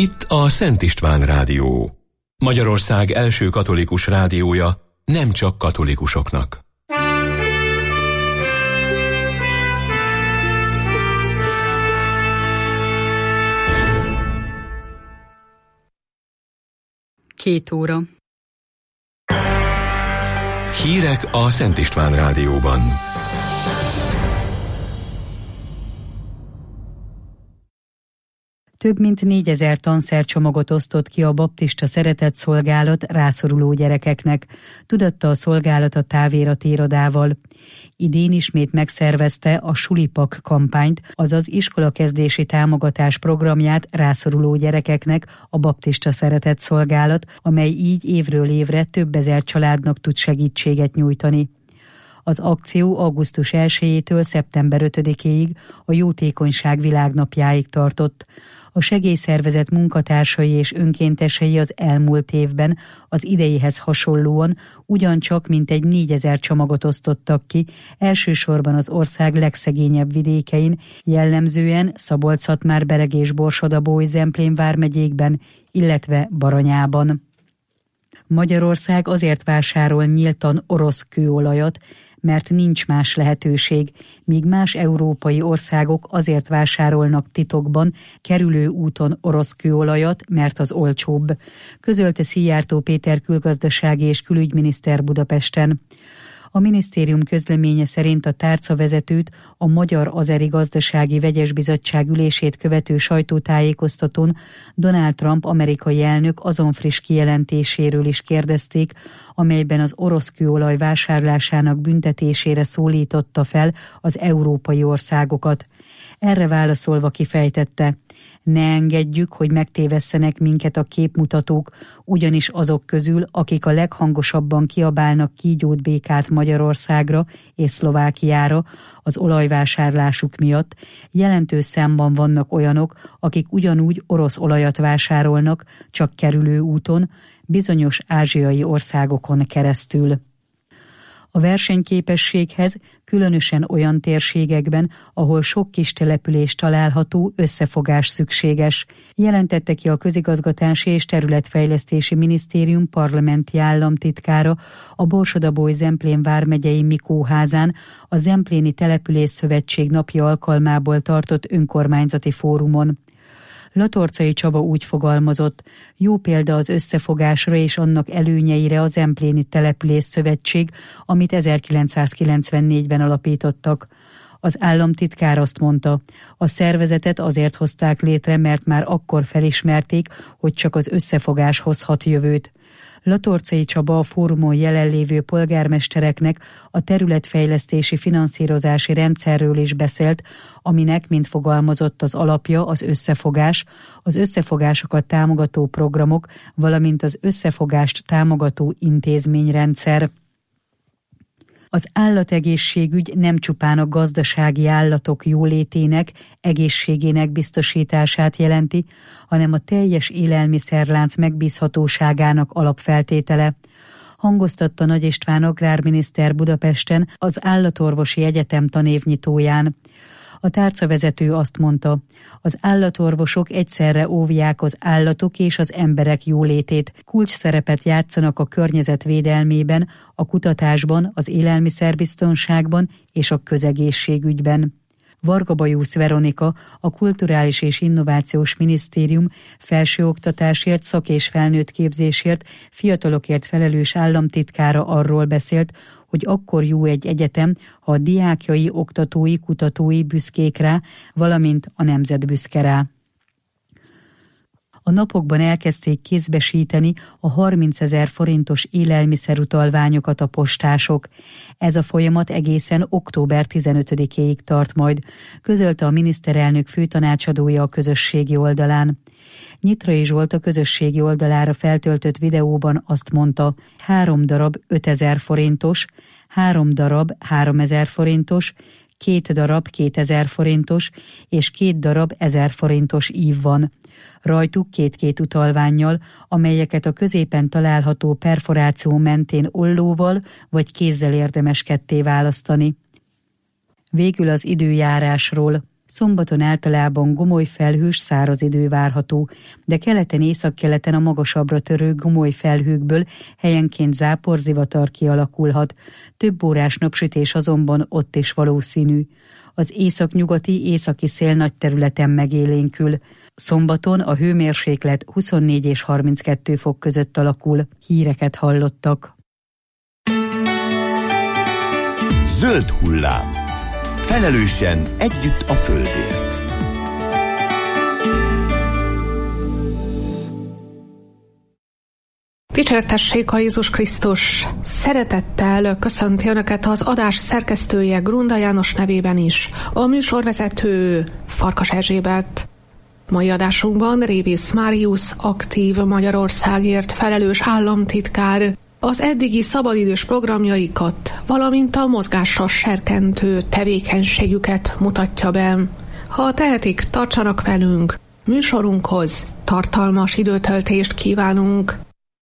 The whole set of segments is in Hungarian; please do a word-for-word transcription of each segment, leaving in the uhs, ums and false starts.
Itt a Szent István Rádió. Magyarország első katolikus rádiója, nem csak katolikusoknak. Két óra. Hírek a Szent István Rádióban. Több mint négyezer tanszercsomagot osztott ki a baptista szeretetszolgálat rászoruló gyerekeknek, tudatta a szolgálat a távirati irodával. Idén ismét megszervezte a Sulipak kampányt, azaz iskolakezdési támogatás programját rászoruló gyerekeknek a baptista szeretetszolgálat, amely így évről évre több ezer családnak tud segítséget nyújtani. Az akció augusztus elsejétől szeptember ötödikéig a Jótékonyság Világnapjáig tartott. A segélyszervezet munkatársai és önkéntesei az elmúlt évben az ideihez hasonlóan ugyancsak mintegy négyezer csomagot osztottak ki, elsősorban az ország legszegényebb vidékein, jellemzően Szabolcs-Szatmár-Bereg és Borsod-Abaúj-Zemplén vármegyékben, illetve Baranyában. Magyarország azért vásárol nyíltan orosz kőolajat, mert nincs más lehetőség, míg más európai országok azért vásárolnak titokban, kerülő úton orosz kőolajat, mert az olcsóbb, közölte Szijjártó Péter külgazdasági és külügyminiszter Budapesten. A minisztérium közleménye szerint a tárcavezetőt a Magyar-Azeri Gazdasági Vegyes Bizottság ülését követő sajtótájékoztatón Donald Trump amerikai elnök azon friss kijelentéséről is kérdezték, amelyben az orosz kőolaj vásárlásának büntetésére szólította fel az európai országokat. Erre válaszolva kifejtette: ne engedjük, hogy megtévesszenek minket a képmutatók, ugyanis azok közül, akik a leghangosabban kiabálnak kígyót békát Magyarországra és Szlovákiára az olajvásárlásuk miatt, jelentős számban vannak olyanok, akik ugyanúgy orosz olajat vásárolnak, csak kerülő úton, bizonyos ázsiai országokon keresztül. A versenyképességhez különösen olyan térségekben, ahol sok kis település található, összefogás szükséges, jelentette ki a Közigazgatási és Területfejlesztési Minisztérium parlamenti államtitkára a Borsod-Abaúj-Zemplén vármegyei Mikóházán a Zempléni Településszövetség napja alkalmából tartott önkormányzati fórumon. Latorcai Csaba úgy fogalmazott: jó példa az összefogásra és annak előnyeire a Zempléni Településszövetség, amit ezerkilencszázkilencvennégyben alapítottak. Az államtitkár azt mondta, a szervezetet azért hozták létre, mert már akkor felismerték, hogy csak az összefogás hozhat jövőt. Latorcai Csaba a fórumon jelenlévő polgármestereknek a területfejlesztési finanszírozási rendszerről is beszélt, aminek, mint fogalmazott, az alapja az összefogás, az összefogásokat támogató programok, valamint az összefogást támogató intézményrendszer. Az állategészségügy nem csupán a gazdasági állatok jólétének, egészségének biztosítását jelenti, hanem a teljes élelmiszerlánc megbízhatóságának alapfeltétele, hangoztatta Nagy István agrárminiszter Budapesten az Állatorvosi Egyetem tanévnyitóján. A tárcavezető azt mondta, az állatorvosok egyszerre óvják az állatok és az emberek jólétét, kulcs szerepet játszanak a környezet védelmében, a kutatásban, az élelmiszerbiztonságban és a közegészségügyben. Varga Bajusz Veronika, a Kulturális és Innovációs Minisztérium felsőoktatásért, szak- és felnőttképzésért, fiatalokért felelős államtitkára arról beszélt, hogy akkor jó egy egyetem, ha a diákjai, oktatói, kutatói büszkék rá, valamint a nemzet büszke rá. A napokban elkezdték kézbesíteni a harmincezer forintos élelmiszerutalványokat a postások. Ez a folyamat egészen október tizenötödikéig tart majd, közölte a miniszterelnök főtanácsadója a közösségi oldalán. Nyitrai Zsolt a közösségi oldalára feltöltött videóban azt mondta, három darab ötezer forintos, három darab háromezer forintos, két darab kétezer forintos és két darab ezer forintos ív van. Rajtuk két-két utalvánnyal, amelyeket a középen található perforáció mentén ollóval vagy kézzel érdemes ketté választani. Végül az időjárásról. Szombaton általában gomoly felhős száraz idő várható, de keleten északkeleten a magasabbra törő gomoly felhőkből helyenként záporzivatar kialakulhat. Több órás napsütés azonban ott is valószínű. Az északnyugati északi szél nagy területen megélénkül. Szombaton a hőmérséklet huszonnégy és harminckettő fok között alakul. Híreket hallottak. Zöld hullám. Felelősen együtt a földért. Dicsértessék a Jézus Krisztus! Szeretettel köszönti Önöket az adás szerkesztője Grunda János nevében is, a műsorvezető Farkas Erzsébet. Mai adásunkban Révész Máriusz, aktív Magyarországért felelős államtitkár az eddigi szabadidős programjaikat, valamint a mozgásra serkentő tevékenységüket mutatja be. Ha tehetik, tartsanak velünk, műsorunkhoz tartalmas időtöltést kívánunk.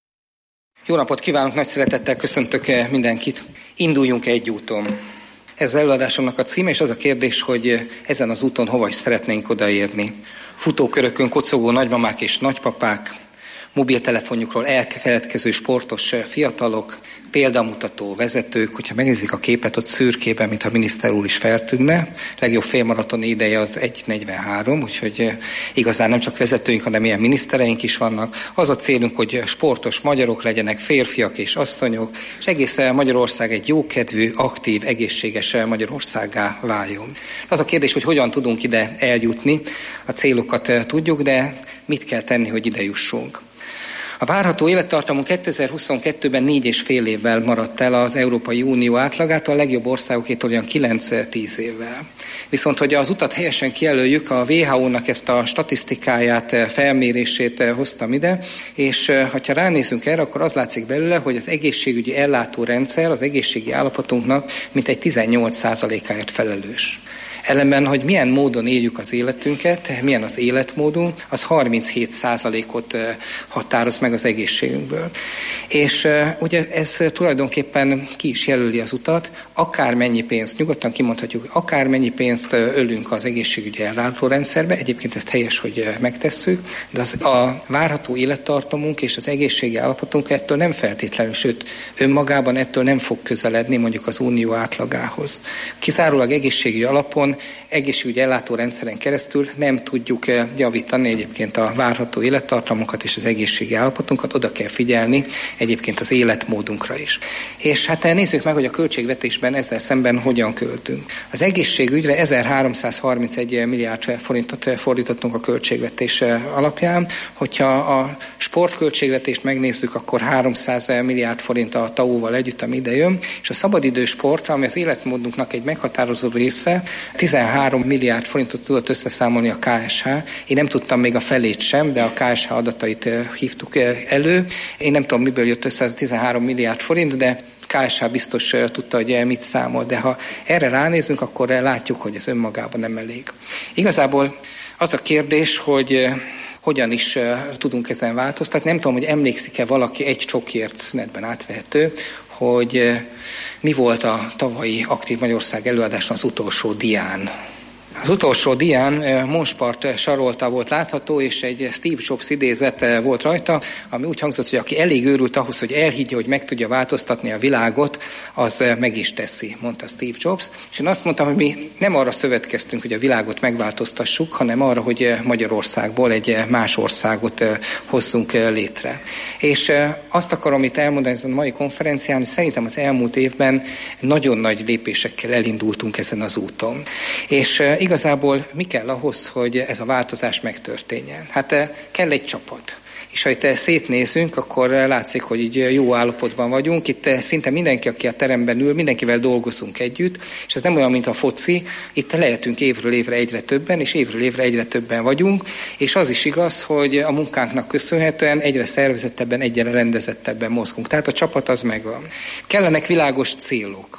Jó napot kívánok, nagy szeretettel köszöntök mindenkit. Induljunk egy úton. Ez az előadásomnak a címe, és az a kérdés, hogy ezen az úton hova is szeretnénk odaérni. Futókörökön kocogó nagymamák és nagypapák, mobiltelefonjukról elfeledkező sportos fiatalok, példamutató vezetők, hogyha megnézik a képet ott szürkében, mintha a miniszter úr is feltűnne. Legjobb félmaratoni ideje az egy negyvenhárom, úgyhogy igazán nem csak vezetőink, hanem ilyen minisztereink is vannak. Az a célunk, hogy sportos magyarok legyenek, férfiak és asszonyok, és egész Magyarország egy jókedvű, aktív, egészséges Magyarországgá váljon. Az a kérdés, hogy hogyan tudunk ide eljutni, a célokat tudjuk, de mit kell tenni, hogy ide jussunk. A várható élettartamunk kétezer-huszonkettőben négy és fél évvel maradt el az Európai Unió átlagától, a legjobb országokétól olyan kilenc-tíz évvel. Viszont, hogy az utat helyesen kijelöljük, a dupla vé há ó-nak ezt a statisztikáját, felmérését hoztam ide, és ha ránézünk erre, akkor az látszik belőle, hogy az egészségügyi ellátórendszer az egészségi állapotunknak mintegy tizennyolc százalékáért felelős. Ellenben, hogy milyen módon éljük az életünket, milyen az életmódunk, az harminchét százalékot határoz meg az egészségünkből. És ugye ez tulajdonképpen ki is jelöli az utat, akármennyi pénzt, nyugodtan kimondhatjuk, akármennyi pénzt ölünk az egészségügyi ellátórendszerbe, egyébként ezt helyes, hogy megtesszük, de az a várható élettartamunk és az egészségi állapotunk ettől nem feltétlenül, sőt önmagában ettől nem fog közeledni mondjuk az unió átlagához. Kizárólag egészségügyi alapon, egészségügyi ellátórendszeren keresztül nem tudjuk javítani egyébként a várható élettartamunkat és az egészségi állapotunkat, oda kell figyelni egyébként az életmódunkra is. És hát nézzük meg, hogy a költségvetésben ezzel szemben hogyan költünk. Az egészségügyre ezerháromszázharmincegy milliárd forintot fordítottunk a költségvetés alapján, hogyha a sportköltségvetést megnézzük, akkor háromszáz milliárd forint a té á ó-val együtt, ami ide jön, és a szabadidős sportra, ami az életmódunknak egy meghatározó része, tizenhárom milliárd forintot tudott összeszámolni a ká es há. Én nem tudtam még a felét sem, de a ká es há adatait hívtuk elő. Én nem tudom, miből jött össze ez a tizenhárom milliárd forint, de ká es há biztos tudta, hogy mit számol, de ha erre ránézünk, akkor látjuk, hogy ez önmagában nem elég. Igazából az a kérdés, hogy hogyan is tudunk ezen változtatni. Nem tudom, hogy emlékszik-e valaki, egy csokiért szünetben átvehető, hogy mi volt a tavalyi Aktív Magyarország előadáson az utolsó dián. Az utolsó dián Monspart Sarolta volt látható, és egy Steve Jobs idézet volt rajta, ami úgy hangzott, hogy aki elég őrült ahhoz, hogy elhiggye, hogy meg tudja változtatni a világot, az meg is teszi, mondta Steve Jobs. És én azt mondtam, hogy mi nem arra szövetkeztünk, hogy a világot megváltoztassuk, hanem arra, hogy Magyarországból egy más országot hozzunk létre. És azt akarom itt elmondani ezen a mai konferencián, hogy szerintem az elmúlt évben nagyon nagy lépésekkel elindultunk ezen az úton. És igazából mi kell ahhoz, hogy ez a változás megtörténjen? Hát kell egy csapat. És ha itt szétnézünk, akkor látszik, hogy így jó állapotban vagyunk. Itt szinte mindenki, aki a teremben ül, mindenkivel dolgozunk együtt, és ez nem olyan, mint a foci. Itt lehetünk évről évre egyre többen, és évről évre egyre többen vagyunk, és az is igaz, hogy a munkánknak köszönhetően egyre szervezettebben, egyre rendezettebben mozgunk. Tehát a csapat az megvan. Kellenek világos célok.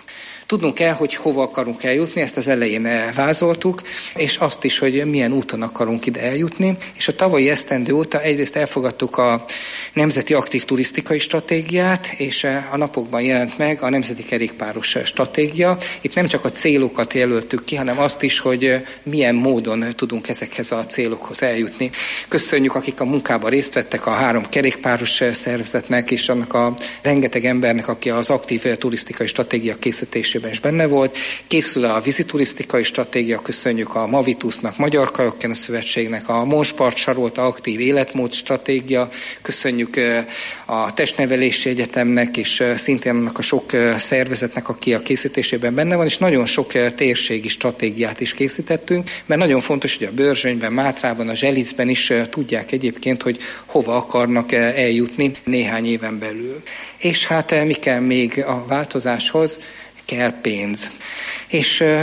Tudnunk kell, hogy hova akarunk eljutni, ezt az elején vázoltuk, és azt is, hogy milyen úton akarunk ide eljutni. És a tavalyi esztendő óta egyrészt elfogadtuk a Nemzeti Aktív Turisztikai Stratégiát, és a napokban jelent meg a Nemzeti Kerékpáros Stratégia. Itt nem csak a célokat jelöltük ki, hanem azt is, hogy milyen módon tudunk ezekhez a célokhoz eljutni. Köszönjük, akik a munkában részt vettek, a három kerékpáros szervezetnek, és annak a rengeteg embernek, aki az aktív turisztikai stratégia készítésében is benne volt. Készül a víziturisztikai stratégia, köszönjük a Mavitusnak, Magyar Kajakkenu Szövetségnek, a Monspart Sarolta aktív életmód stratégia, köszönjük a Testnevelési Egyetemnek, és szintén annak a sok szervezetnek, aki a készítésében benne van, és nagyon sok térségi stratégiát is készítettünk, mert nagyon fontos, hogy a Börzsönyben, Mátrában, a Zselicben is tudják egyébként, hogy hova akarnak eljutni néhány éven belül. És hát mi kell még a változáshoz? Kell pénz. És uh,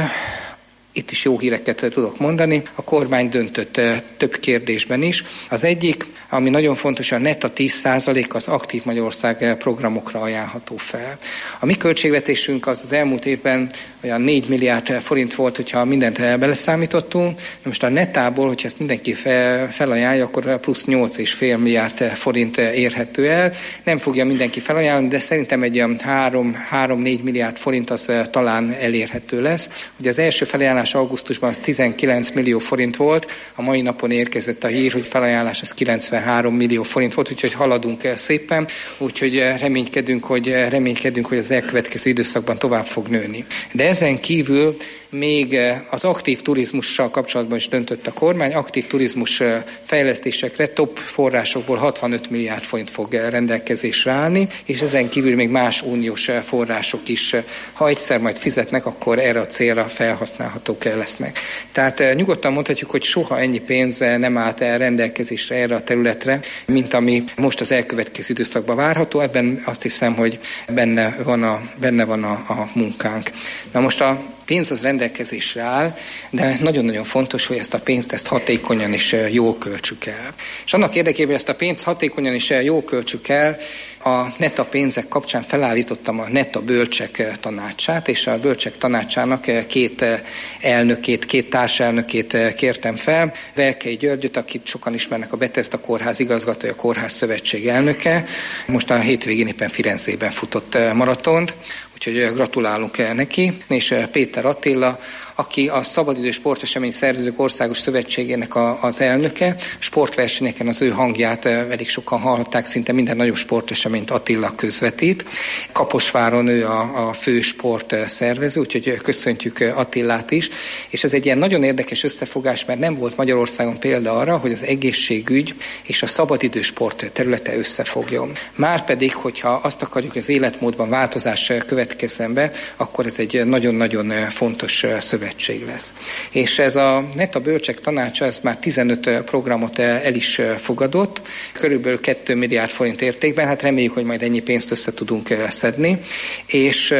itt is jó híreket tudok mondani. A kormány döntött uh, több kérdésben is. Az egyik, ami nagyon fontos, a neta tíz százalék az Aktív Magyarország programokra ajánlható fel. A mi költségvetésünk az az elmúlt évben olyan négy milliárd forint volt, hogyha mindent beleszámítottunk. Most a netából, hogyha ezt mindenki fel, felajánlja, akkor plusz nyolc egész öt milliárd forint érhető el. Nem fogja mindenki felajánlani, de szerintem egy három-négy milliárd forint az talán elérhető lesz. Ugye az első felajánlás augusztusban az tizenkilenc millió forint volt, a mai napon érkezett a hír, hogy felajánlás az kilencvenhárom millió forint volt, úgyhogy haladunk el szépen, úgyhogy reménykedünk, hogy, reménykedünk, hogy az elkövetkező időszakban tovább fog nőni. De ezen kívül még az aktív turizmussal kapcsolatban is döntött a kormány, aktív turizmus fejlesztésekre top forrásokból hatvanöt milliárd forint fog rendelkezésre állni, és ezen kívül még más uniós források is, ha egyszer majd fizetnek, akkor erre a célra felhasználhatók lesznek. Tehát nyugodtan mondhatjuk, hogy soha ennyi pénz nem állt el rendelkezésre erre a területre, mint ami most az elkövetkező időszakban várható. Ebben azt hiszem, hogy benne van a, benne van a, a munkánk. Na most a pénz az rendelkezésre áll, de nagyon-nagyon fontos, hogy ezt a pénzt ezt hatékonyan és jól költsük el. És annak érdekében, hogy ezt a pénzt hatékonyan és jól költsük el, a neta pénzek kapcsán felállítottam a neta bölcsek tanácsát, és a bölcsek tanácsának két elnökét, két társelnökét kértem fel. Velkei Györgyöt, akit sokan ismernek, a Bethesda Kórház igazgatója, a Kórház Szövetség elnöke. Most a hétvégén éppen Firenzében futott maratont, úgyhogy gratulálunk neki, és Péter Attila, aki a Szabadidő Sportesemény Szervezők Országos Szövetségének a, az elnöke. Sportversenyeken az ő hangját elég sokan hallhatták, szinte minden nagyobb sporteseményt Attila közvetít. Kaposváron ő a, a fő sportszervező, úgyhogy köszöntjük Attilát is. És ez egy ilyen nagyon érdekes összefogás, mert nem volt Magyarországon példa arra, hogy az egészségügy és a szabadidő sport területe összefogjon. Márpedig, hogyha azt akarjuk, hogy az életmódban változás következzen be, akkor ez egy nagyon-nagyon fontos szövetség lesz. És ez a Neta Bölcsek Tanácsa, ez már tizenöt programot el is fogadott, körülbelül két milliárd forint értékben, hát reméljük, hogy majd ennyi pénzt össze tudunk szedni, és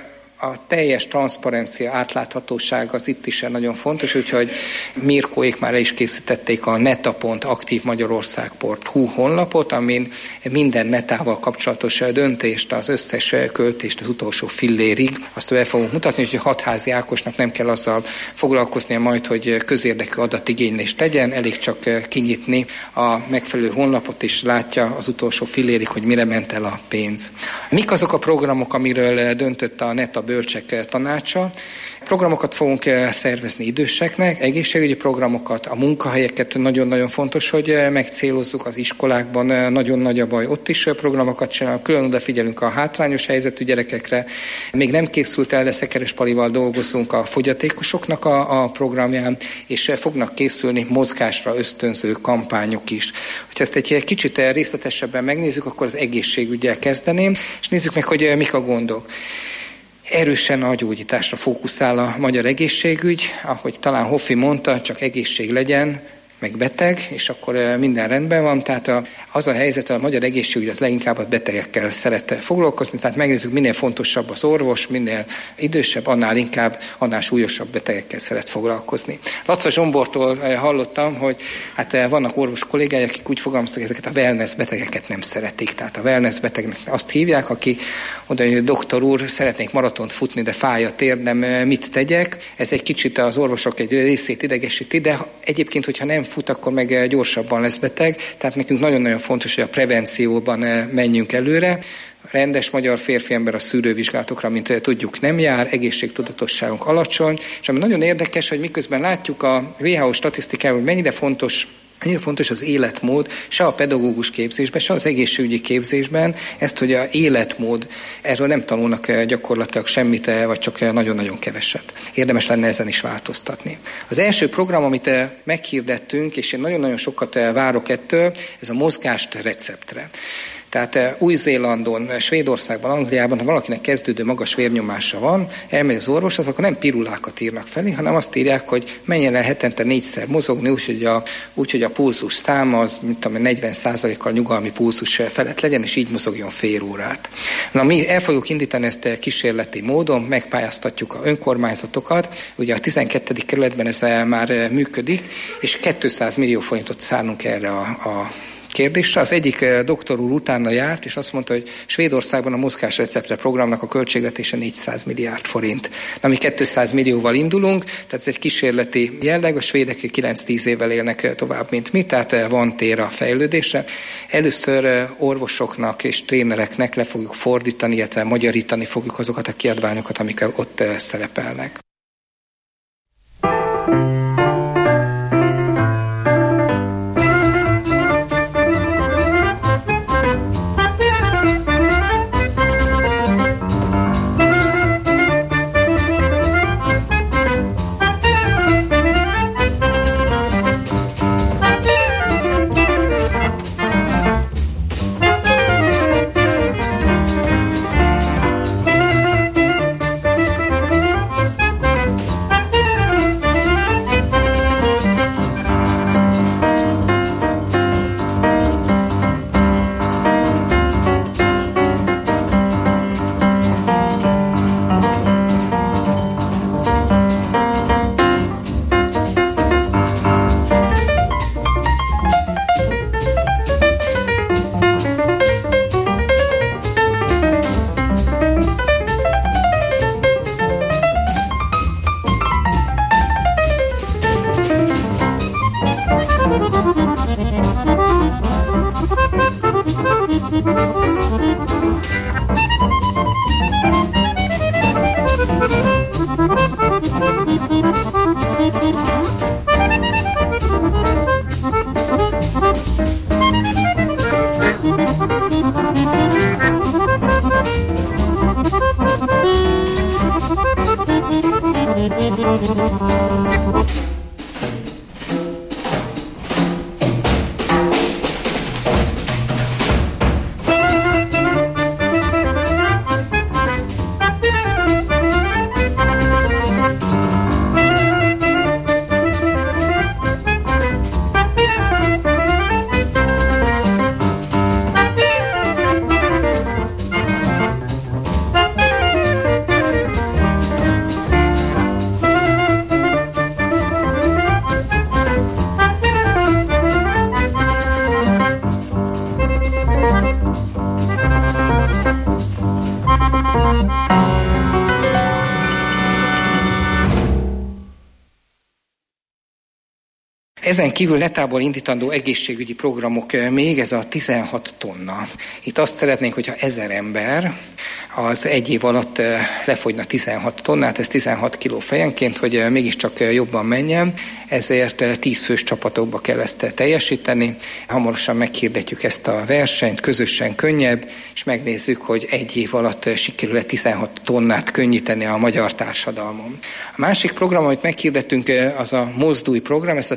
a teljes transzparencia, átláthatóság az itt is nagyon fontos, úgyhogy Mirkóék már el is készítették a neta pont aktív magyarország pont hu honlapot, amin minden netával kapcsolatos döntést, az összes költést az utolsó fillérig azt el fogunk mutatni, hogy Hatházi Ákosnak nem kell azzal foglalkoznia majd, hogy közérdekű adatigénylést tegyen, elég csak kinyitni a megfelelő honlapot, és látja az utolsó fillérig, hogy mire ment el a pénz. Mik azok a programok, amiről döntött a Neta Bölcsek Tanácsa? Programokat fogunk szervezni időseknek, egészségügyi programokat, a munkahelyeket nagyon-nagyon fontos, hogy megcélozzuk az iskolákban, nagyon nagy a baj, ott is programokat csinálunk, külön odafigyelünk a hátrányos helyzetű gyerekekre. Még nem készült el, de Szekeres Palival dolgozunk a fogyatékosoknak a, a programján, és fognak készülni mozgásra ösztönző kampányok is. Hogyha ezt egy kicsit részletesebben megnézzük, akkor az egészségüggyel kezdeném, és nézzük meg, hogy mik a gondok. Erősen a gyógyításra fókuszál a magyar egészségügy, ahogy talán Hoffi mondta, csak egészség legyen, meg beteg, és akkor minden rendben van. Tehát a, az a helyzet, a magyar egészségügy az leginkább a betegekkel szeret foglalkozni, tehát megnézzük, minél fontosabb az orvos, minél idősebb, annál inkább, annál súlyosabb betegekkel szeret foglalkozni. Laca Zsombortól hallottam, hogy hát vannak orvos kollégái, akik úgy fogalmaztak, hogy ezeket a wellness betegeket nem szeretik. Tehát a wellness betegnek azt hívják, aki oda, hogy doktor úr, szeretnék maratont futni, de fáj a térdem, mit tegyek? Ez egy kicsit az orvosok egy részét idegesíti, de egyébként, hogyha nem fut, akkor meg gyorsabban lesz beteg. Tehát nekünk nagyon-nagyon fontos, hogy a prevencióban menjünk előre. Rendes magyar férfi ember a szűrővizsgálatokra, mint tudjuk, nem jár, egészségtudatosságunk alacsony, és ami nagyon érdekes, hogy miközben látjuk a dupla vé há o statisztikában, hogy mennyire fontos Mennyire fontos az életmód, se a pedagógus képzésben, se az egészségügyi képzésben, ezt, hogy az életmód, erről nem tanulnak gyakorlatilag semmit, vagy csak nagyon-nagyon keveset. Érdemes lenne ezen is változtatni. Az első program, amit meghirdettünk, és én nagyon-nagyon sokat várok ettől, ez a mozgást receptre. Tehát Új-Zélandon, Svédországban, Angliában, ha valakinek kezdődő magas vérnyomása van, elmegy az orvoshoz, akkor nem pirulákat írnak felé, hanem azt írják, hogy menjen el hetente négyszer mozogni, úgyhogy a, úgy, hogy a pulzus száma az, mint tudom, negyven százalékkal nyugalmi pulzus felett legyen, és így mozogjon fél órát. Na, mi el fogjuk indítani ezt kísérleti módon, megpályáztatjuk a önkormányzatokat, ugye a tizenkettedik kerületben ez már működik, és kétszáz millió forintot szánunk erre a, a kérdésre. Az egyik doktor úr utána járt, és azt mondta, hogy Svédországban a mozgásreceptre programnak a költségvetése négyszáz milliárd forint. Na, mi kétszáz millióval indulunk, tehát ez egy kísérleti jelleg, a svédek kilenc-tíz évvel élnek tovább, mint mi, tehát van tér a fejlődésre. Először orvosoknak és trénereknek le fogjuk fordítani, illetve magyarítani fogjuk azokat a kiadványokat, amik ott szerepelnek. Ezen kívül netából indítandó egészségügyi programok még, ez a tizenhat tonna. Itt azt szeretnénk, hogyha ezer ember az egy év alatt lefogyna tizenhat tonnát, ez tizenhat kiló fejenként, hogy mégiscsak jobban menjen, ezért tíz fős csapatokba kell ezt teljesíteni. Hamarosan meghirdetjük ezt a versenyt, közösen könnyebb, és megnézzük, hogy egy év alatt sikerül-e tizenhat tonnát könnyíteni a magyar társadalmon. A másik program, amit meghirdettünk, az a Mozdulj program, ezt a testnevelési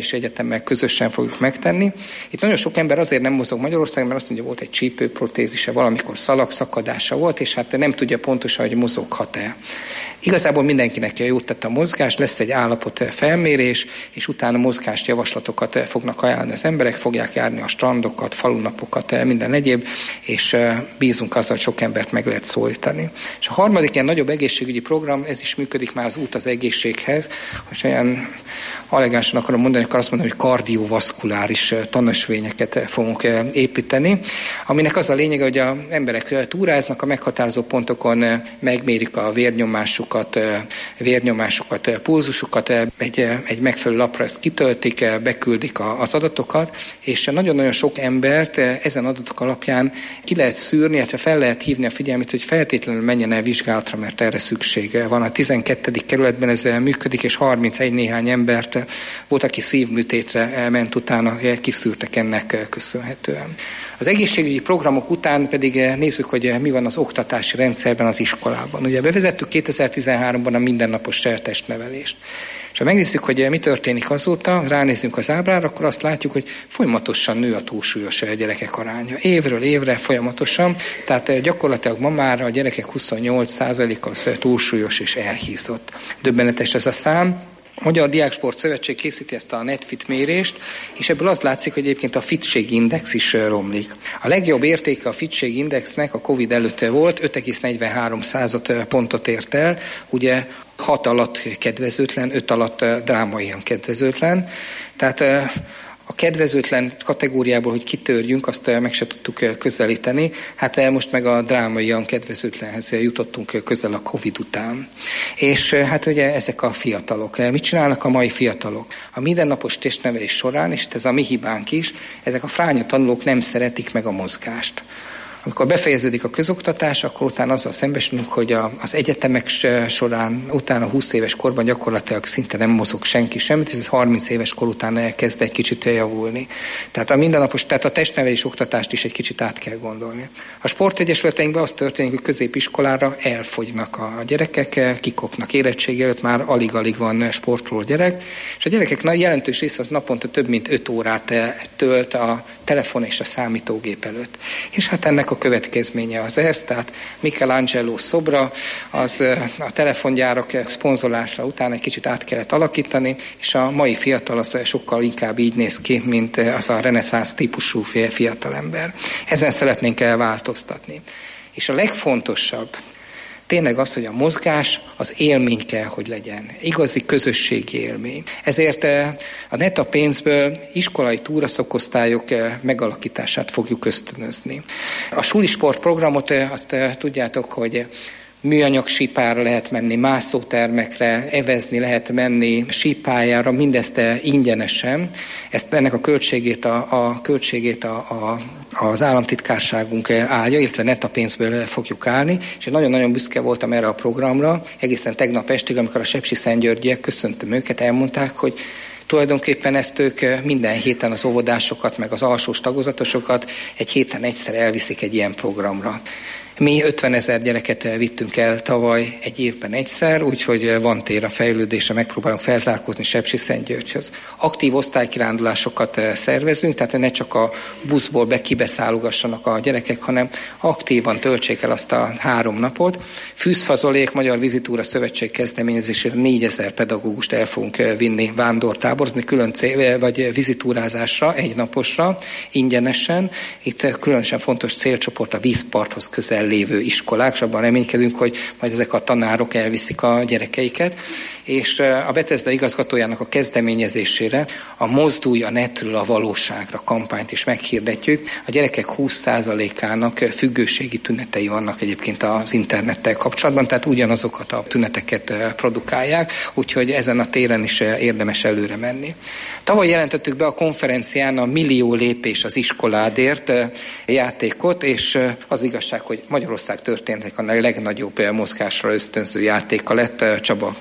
Művelés Egyetemmel közösen fogjuk megtenni. Itt nagyon sok ember azért nem mozog Magyarországon, mert azt mondja, volt egy csípőprotézise, valamikor szalagszakadása volt, és hát nem tudja pontosan, hogy mozoghat-e. Igazából mindenkinek jót tett a mozgás, lesz egy állapot felmérés, és utána mozgást javaslatokat fognak ajánlani az emberek, fogják járni a strandokat, falunapokat, minden egyéb, és bízunk azzal, hogy sok embert meg lehet szólítani. És a harmadik ilyen nagyobb egészségügyi program, ez is működik már, az út az egészséghez, hogy olyan elegánsan akarom mondani, akkor azt mondom, hogy kardiovaszkuláris tanösvényeket fogunk építeni, aminek az a lényege, hogy az emberek túráznak, a meghatározó pontokon megmérik a vérnyomásukat, vérnyomásukat, pulzusukat, egy, egy megfelelő lapra ezt kitöltik, beküldik az adatokat, és nagyon-nagyon sok embert ezen adatok alapján ki lehet szűrni, illetve fel lehet hívni a figyelmét, hogy feltétlenül menjen el vizsgálatra, mert erre szüksége van. A tizenkettedik kerületben ez működik, és harmincegy néhány embert volt, aki szívműtétre ment utána, kiszűrtek ennek köszönhetően. Az egészségügyi programok után pedig nézzük, hogy mi van az oktatási rendszerben az iskolában. Ugye bevezettük kétezer-tizenháromban a mindennapos testnevelést. És ha megnézzük, hogy mi történik azóta, ránézzünk az ábrára, akkor azt látjuk, hogy folyamatosan nő a túlsúlyos gyerekek aránya. Évről évre folyamatosan, tehát gyakorlatilag ma már a gyerekek huszonnyolc százaléka az túlsúlyos és elhízott. Döbbenetes ez a szám. A Magyar Diáksport Szövetség készíti ezt a NetFit mérést, és ebből az látszik, hogy egyébként a fitségindex is romlik. A legjobb értéke a fitségindexnek a Covid előtt volt, öt egész negyvenhárom pontot ért el, ugye hat alatt kedvezőtlen, öt alatt drámaian kedvezőtlen. Tehát a kedvezőtlen kategóriából, hogy kitörjünk, azt meg se tudtuk közelíteni. Hát most meg a drámaian kedvezőtlenhez jutottunk közel a Covid után. És hát ugye ezek a fiatalok. Mit csinálnak a mai fiatalok? A mindennapos testnevelés során, és ez a mi hibánk is, ezek a fránya tanulók nem szeretik meg a mozgást. Amikor befejeződik a közoktatás, akkor utána azzal szembesülünk, hogy a, az egyetemek során, utána húsz éves korban gyakorlatilag szinte nem mozog senki semmit, és ez harminc éves kor után elkezd egy kicsit javulni. Tehát a mindennapos, tehát a testnevelés oktatást is egy kicsit át kell gondolni. A sportegyesületeinkben az történik, hogy középiskolára elfogynak a gyerekek, kikopnak érettségi előtt, már alig-alig van sportoló gyerek, és a gyerekek jelentős része az naponta több mint öt órát tölt a telefon és a számítógép előtt. És hát ennek a következménye az ez, tehát Michelangelo szobra, az a telefongyárak szponzolása után egy kicsit át kellett alakítani, és a mai fiatal az sokkal inkább így néz ki, mint az a reneszánsz típusú fiatalember. Ezen szeretnénk elváltoztatni. És a legfontosabb tényleg az, hogy a mozgás az élmény kell, hogy legyen. Igazi közösségi élmény. Ezért a neta pénzből iskolai túraszakosztályok megalakítását fogjuk ösztönözni. A sulisport programot azt tudjátok, hogy műanyag sípára lehet menni, mászótermekre, evezni lehet menni, sípályára, mindezt ingyenesen. Ezt, ennek a költségét, a, a, költségét a, a, az államtitkárságunk állja, illetve neta pénzből fogjuk állni, és én nagyon-nagyon büszke voltam erre a programra, egészen tegnap estig, amikor a sepsiszentgyörgyiek, köszöntöm őket, elmondták, hogy tulajdonképpen ezt ők minden héten az óvodásokat, meg az alsós tagozatosokat egy héten egyszer elviszik egy ilyen programra. Mi ötvenezer gyereket vittünk el tavaly egy évben egyszer, úgyhogy van tér a fejlődésre, megpróbálunk felzárkózni Sepsiszentgyörgyhöz. Aktív osztálykirándulásokat szervezünk, tehát ne csak a buszból be kibeszállogassanak a gyerekek, hanem aktívan töltsék el azt a három napot. Fűzfazolék, Magyar Vizitúra Szövetség kezdeményezésére négyezer pedagógust el fogunk vinni vándortáborozni, külön cél, vagy vizitúrázásra, egy naposra, ingyenesen. Itt különösen fontos célcsoport a vízparthoz közel lévő iskolák, és abban reménykedünk, hogy majd ezek a tanárok elviszik a gyerekeiket. És a Bethesda igazgatójának a kezdeményezésére a Mozdulj a netről a valóságra kampányt is meghirdetjük. A gyerekek húsz százalékának függőségi tünetei vannak egyébként az internettel kapcsolatban, tehát ugyanazokat a tüneteket produkálják, úgyhogy ezen a téren is érdemes előre menni. Tavaly jelentettük be a konferencián a Millió lépés az iskoládért játékot, és az igazság, hogy Magyarország történetek a legnagyobb mozgásra ösztönző játéka lett. Csaba, köszönjük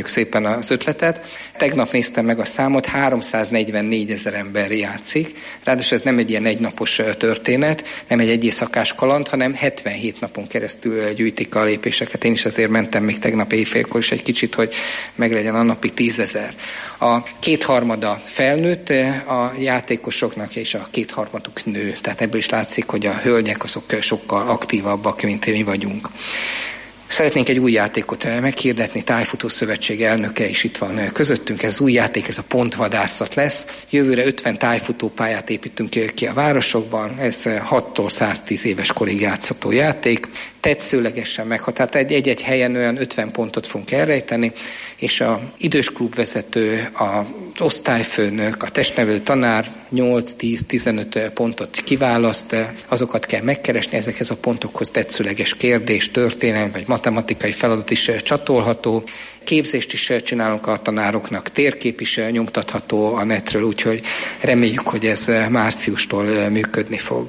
köszönjük szépen az ötletet. Tegnap néztem meg a számot, háromszáznegyvennégy ezer ember játszik. Ráadásul ez nem egy ilyen egynapos történet, nem egy egyészakás kaland, hanem hetvenhét napon keresztül gyűjtik a lépéseket. Én is azért mentem még tegnap éjfélkor is egy kicsit, hogy meglegyen a napi tízezer. A kétharmada felnőtt a játékosoknak, és a kétharmaduk nő. Tehát ebből is látszik, hogy a hölgyek azok sokkal aktívabbak, mint mi vagyunk. Szeretnénk egy új játékot meghirdetni, Tájfutó Szövetség elnöke is itt van közöttünk. Ez új játék, ez a pontvadászat lesz. Jövőre ötven tájfutópályát építünk ki a városokban. Ez hattól száztíz éves korig játszható játék. Tetszőlegesen meghatározott. Egy-egy helyen olyan ötven pontot fogunk elrejteni, és az idős klubvezető, az osztályfőnök, a testnevelő tanár nyolc-tíz-tizenöt pontot kiválaszt, azokat kell megkeresni, ezekhez a pontokhoz tetszőleges kérdés, történelem vagy matematikai feladat is csatolható. Képzést is csinálunk a tanároknak, térkép is nyomtatható a netről, úgyhogy reméljük, hogy ez márciustól működni fog.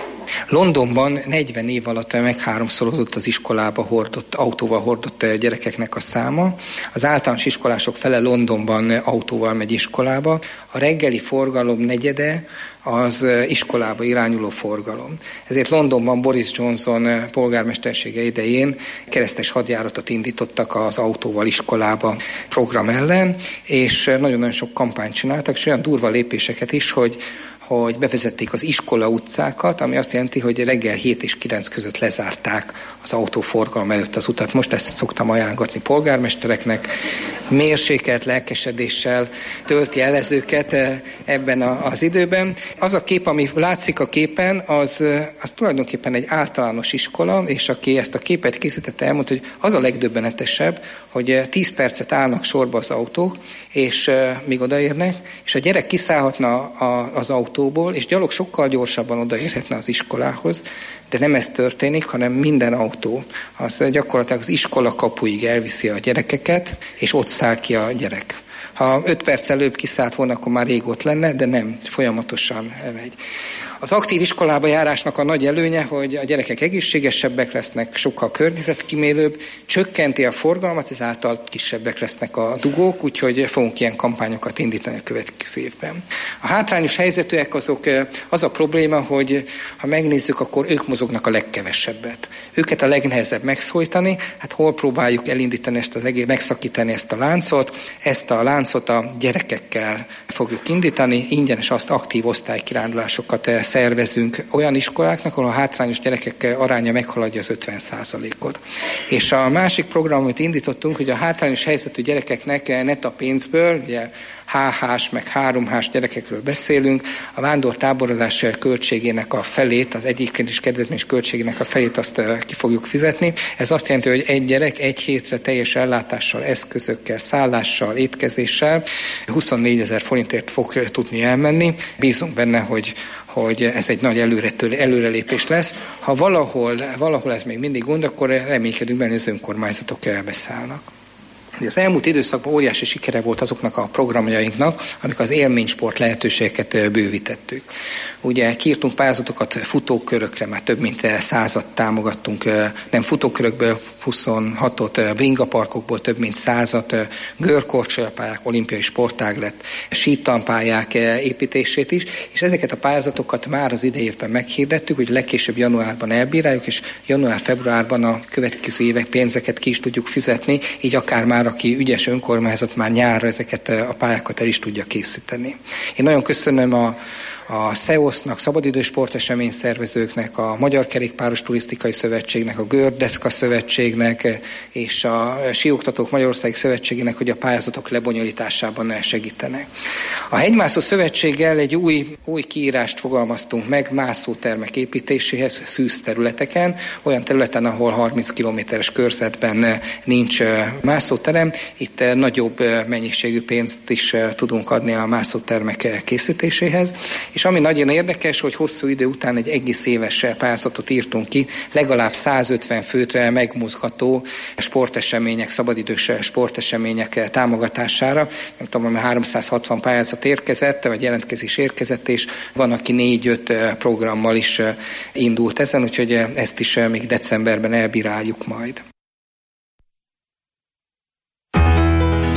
Londonban negyven év alatt megháromszorozott az iskolába hordott, autóval hordott gyerekeknek a száma. Az általános iskolások fele Londonban autóval megy iskolába. A reggeli forgalom negyede az iskolába irányuló forgalom. Ezért Londonban Boris Johnson polgármestersége idején keresztes hadjáratot indítottak az autóval iskolába program ellen, és nagyon-nagyon sok kampányt csináltak, és olyan durva lépéseket is, hogy hogy bevezették az iskola utcákat, ami azt jelenti, hogy reggel hét és kilenc között lezárták az autóforgalom előtt az utat. Most ezt szoktam ajánlgatni polgármestereknek. Mérsékelt lelkesedéssel tölti jelezőket ebben az időben. Az a kép, ami látszik a képen, az, az tulajdonképpen egy általános iskola, és aki ezt a képet készítette, elmondta, hogy az a legdöbbenetesebb, hogy tíz percet állnak sorba az autók, és míg odaérnek, és a gyerek kiszállhatna az autóból, és gyalog sokkal gyorsabban odaérhetne az iskolához, de nem ez történik, hanem minden autó az gyakorlatilag az iskola kapuig elviszi a gyerekeket, és ott száll ki a gyerek. Ha öt perc előbb kiszállt volna, akkor már rég ott lenne, de nem, folyamatosan megy. Az aktív iskolába járásnak a nagy előnye, hogy a gyerekek egészségesebbek lesznek, sokkal környezetkímélőbb, csökkenti a forgalmat, ezáltal kisebbek lesznek a dugók, úgyhogy fogunk ilyen kampányokat indítani a következő évben. A hátrányos helyzetűek azok, az a probléma, hogy ha megnézzük, akkor ők mozognak a legkevesebbet. Őket a legnehezebb megszólítani, hát hol próbáljuk elindítani ezt az egész, megszakítani ezt a láncot, ezt a láncot a gyerekekkel fogjuk indítani, ingyenes azt aktív osztálykirándulásokat szervezünk olyan iskoláknak, ahol a hátrányos gyerekek aránya meghaladja az ötven százalékot. És a másik program, amit indítottunk, hogy a hátrányos helyzetű gyerekeknek net a pénzből, ugye há hás, meg három hás gyerekekről beszélünk, a vándortáborozás költségének a felét, az egyébként is kedvezményes költségének a felét azt ki fogjuk fizetni. Ez azt jelenti, hogy egy gyerek egy hétre teljes ellátással, eszközökkel, szállással, étkezéssel huszonnégyezer forintért fog tudni elmenni. Bízunk benne, hogy hogy ez egy nagy előretől, előrelépés lesz. Ha valahol, valahol ez még mindig gond, akkor reménykedünk benne, hogy az önkormányzatok elbeszállnak. Az elmúlt időszakban óriási sikere volt azoknak a programjainknak, amik az élménysport lehetőségeket bővítettük. Ugye kiírtunk pályázatokat futókörökre, már több mint százat támogattunk, nem futókörökből huszonhatot, bringaparkokból több mint százat, görkorcsolyapályák, olimpiai sportág lett, sítanpályák építését is, és ezeket a pályázatokat már az idei évben meghirdettük, hogy legkésőbb januárban elbíráljuk, és január-februárban a következő évek pénzeket ki is tudjuk fizetni, így akár már aki ügyes önkormányzat már nyárra ezeket a pályákat el is tudja készíteni. Én nagyon köszönöm a a szé e o es-nak, Szabadidős Sportesemény szervezőknek, a Magyar Kerékpáros Turisztikai Szövetségnek, a Gördeszka Szövetségnek és a Síoktatók Magyarországi Szövetségének, hogy a pályázatok lebonyolításában segítenek. A Hegymászó Szövetséggel egy új, új kiírást fogalmaztunk meg mászótermek építéséhez szűz területeken, olyan területen, ahol harminc kilométeres körzetben nincs mászóterem. Itt nagyobb mennyiségű pénzt is tudunk adni a mászótermek készítéséhez. És ami nagyon érdekes, hogy hosszú idő után egy egész éves pályázatot írtunk ki, legalább százötven főt megmozgató sportesemények, szabadidős sportesemények támogatására. Nem tudom, hogy háromszázhatvan pályázat érkezett, vagy jelentkezés érkezett, és van, aki négy-öt programmal is indult ezen, úgyhogy ezt is még decemberben elbíráljuk majd.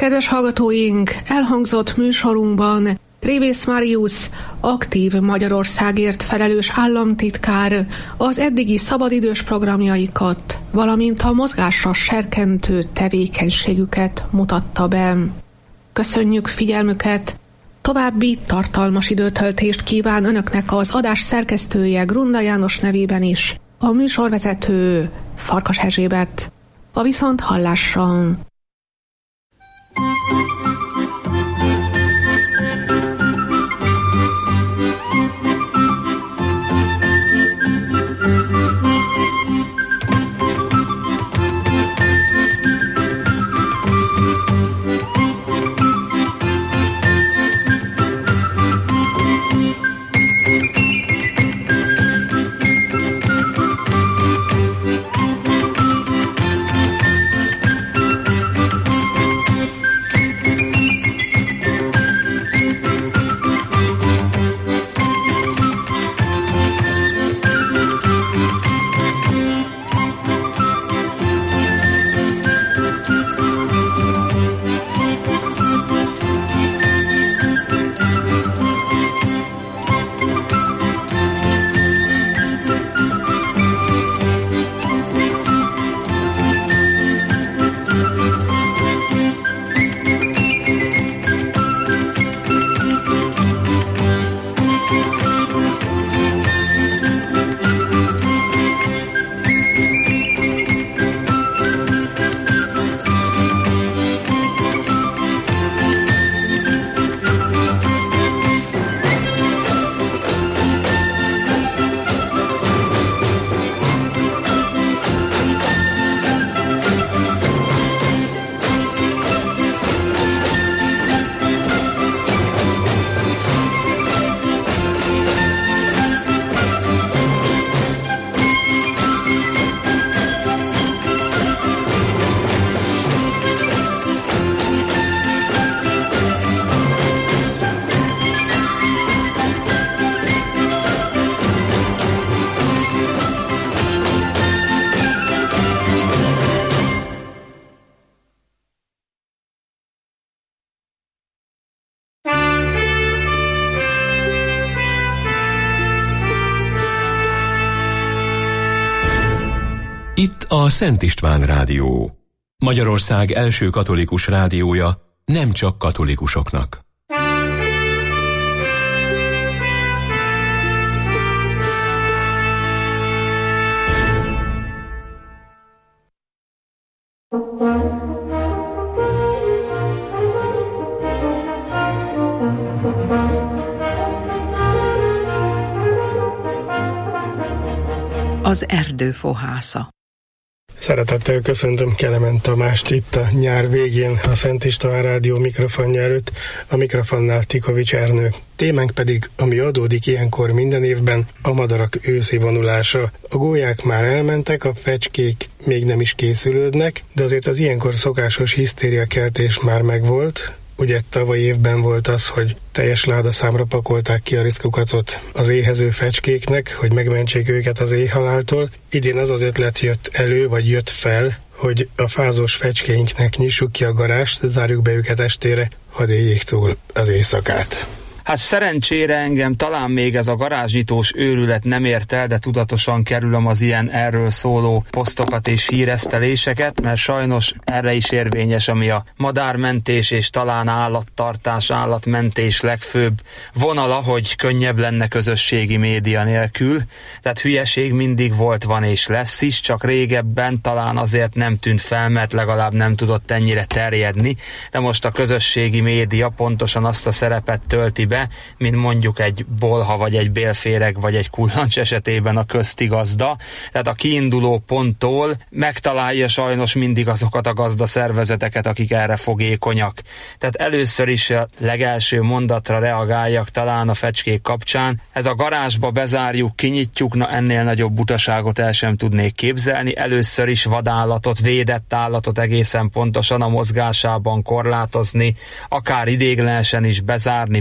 Kedves hallgatóink, elhangzott műsorunkban Révész Marius, aktív Magyarországért felelős államtitkár az eddigi szabadidős programjaikat, valamint a mozgásra serkentő tevékenységüket mutatta be. Köszönjük figyelmüket! További tartalmas időtöltést kíván Önöknek az adás szerkesztője Grunda János nevében is, a műsorvezető Farkas Erzsébet. A viszont hallásra! Itt a Szent István Rádió, Magyarország első katolikus rádiója, nem csak katolikusoknak. Az erdő fohásza. Szeretettel köszöntöm Kelemen Tamást itt a nyár végén a Szent István Rádió mikrofonja előtt, a mikrofonnál Tikovics Ernő. Témánk pedig, ami adódik ilyenkor minden évben, a madarak őszi vonulása. A gólyák már elmentek, a fecskék még nem is készülődnek, de azért az ilyenkor szokásos hisztériakeltés már megvolt. Ugye tavaly évben volt az, hogy teljes ládaszámra pakolták ki a riszkukacot az éhező fecskéknek, hogy megmentsék őket az éhhaláltól. Idén az az ötlet jött elő, vagy jött fel, hogy a fázós fecskéinknek nyissuk ki a garást, zárjuk be őket estére, hadd éljék túl az éjszakát. Hát szerencsére engem talán még ez a garázsnyitós őrület nem ért el, de tudatosan kerülöm az ilyen erről szóló posztokat és híreszteléseket, mert sajnos erre is érvényes, ami a madármentés és talán állattartás, állatmentés legfőbb vonala, hogy könnyebb lenne közösségi média nélkül. Tehát hülyeség mindig volt, van és lesz is, csak régebben talán azért nem tűnt fel, mert legalább nem tudott ennyire terjedni, de most a közösségi média pontosan azt a szerepet tölti be, mint mondjuk egy bolha, vagy egy bélféreg, vagy egy kullancs esetében a köztigazda. Tehát a kiinduló ponttól megtalálja sajnos mindig azokat a gazdaszervezeteket, akik erre fogékonyak. Tehát először is a legelső mondatra reagáljak talán a fecskék kapcsán. Ez a garázsba bezárjuk, kinyitjuk, na ennél nagyobb butaságot el sem tudnék képzelni. Először is vadállatot, védett állatot egészen pontosan a mozgásában korlátozni, akár idéglenesen is bezárni, befogni,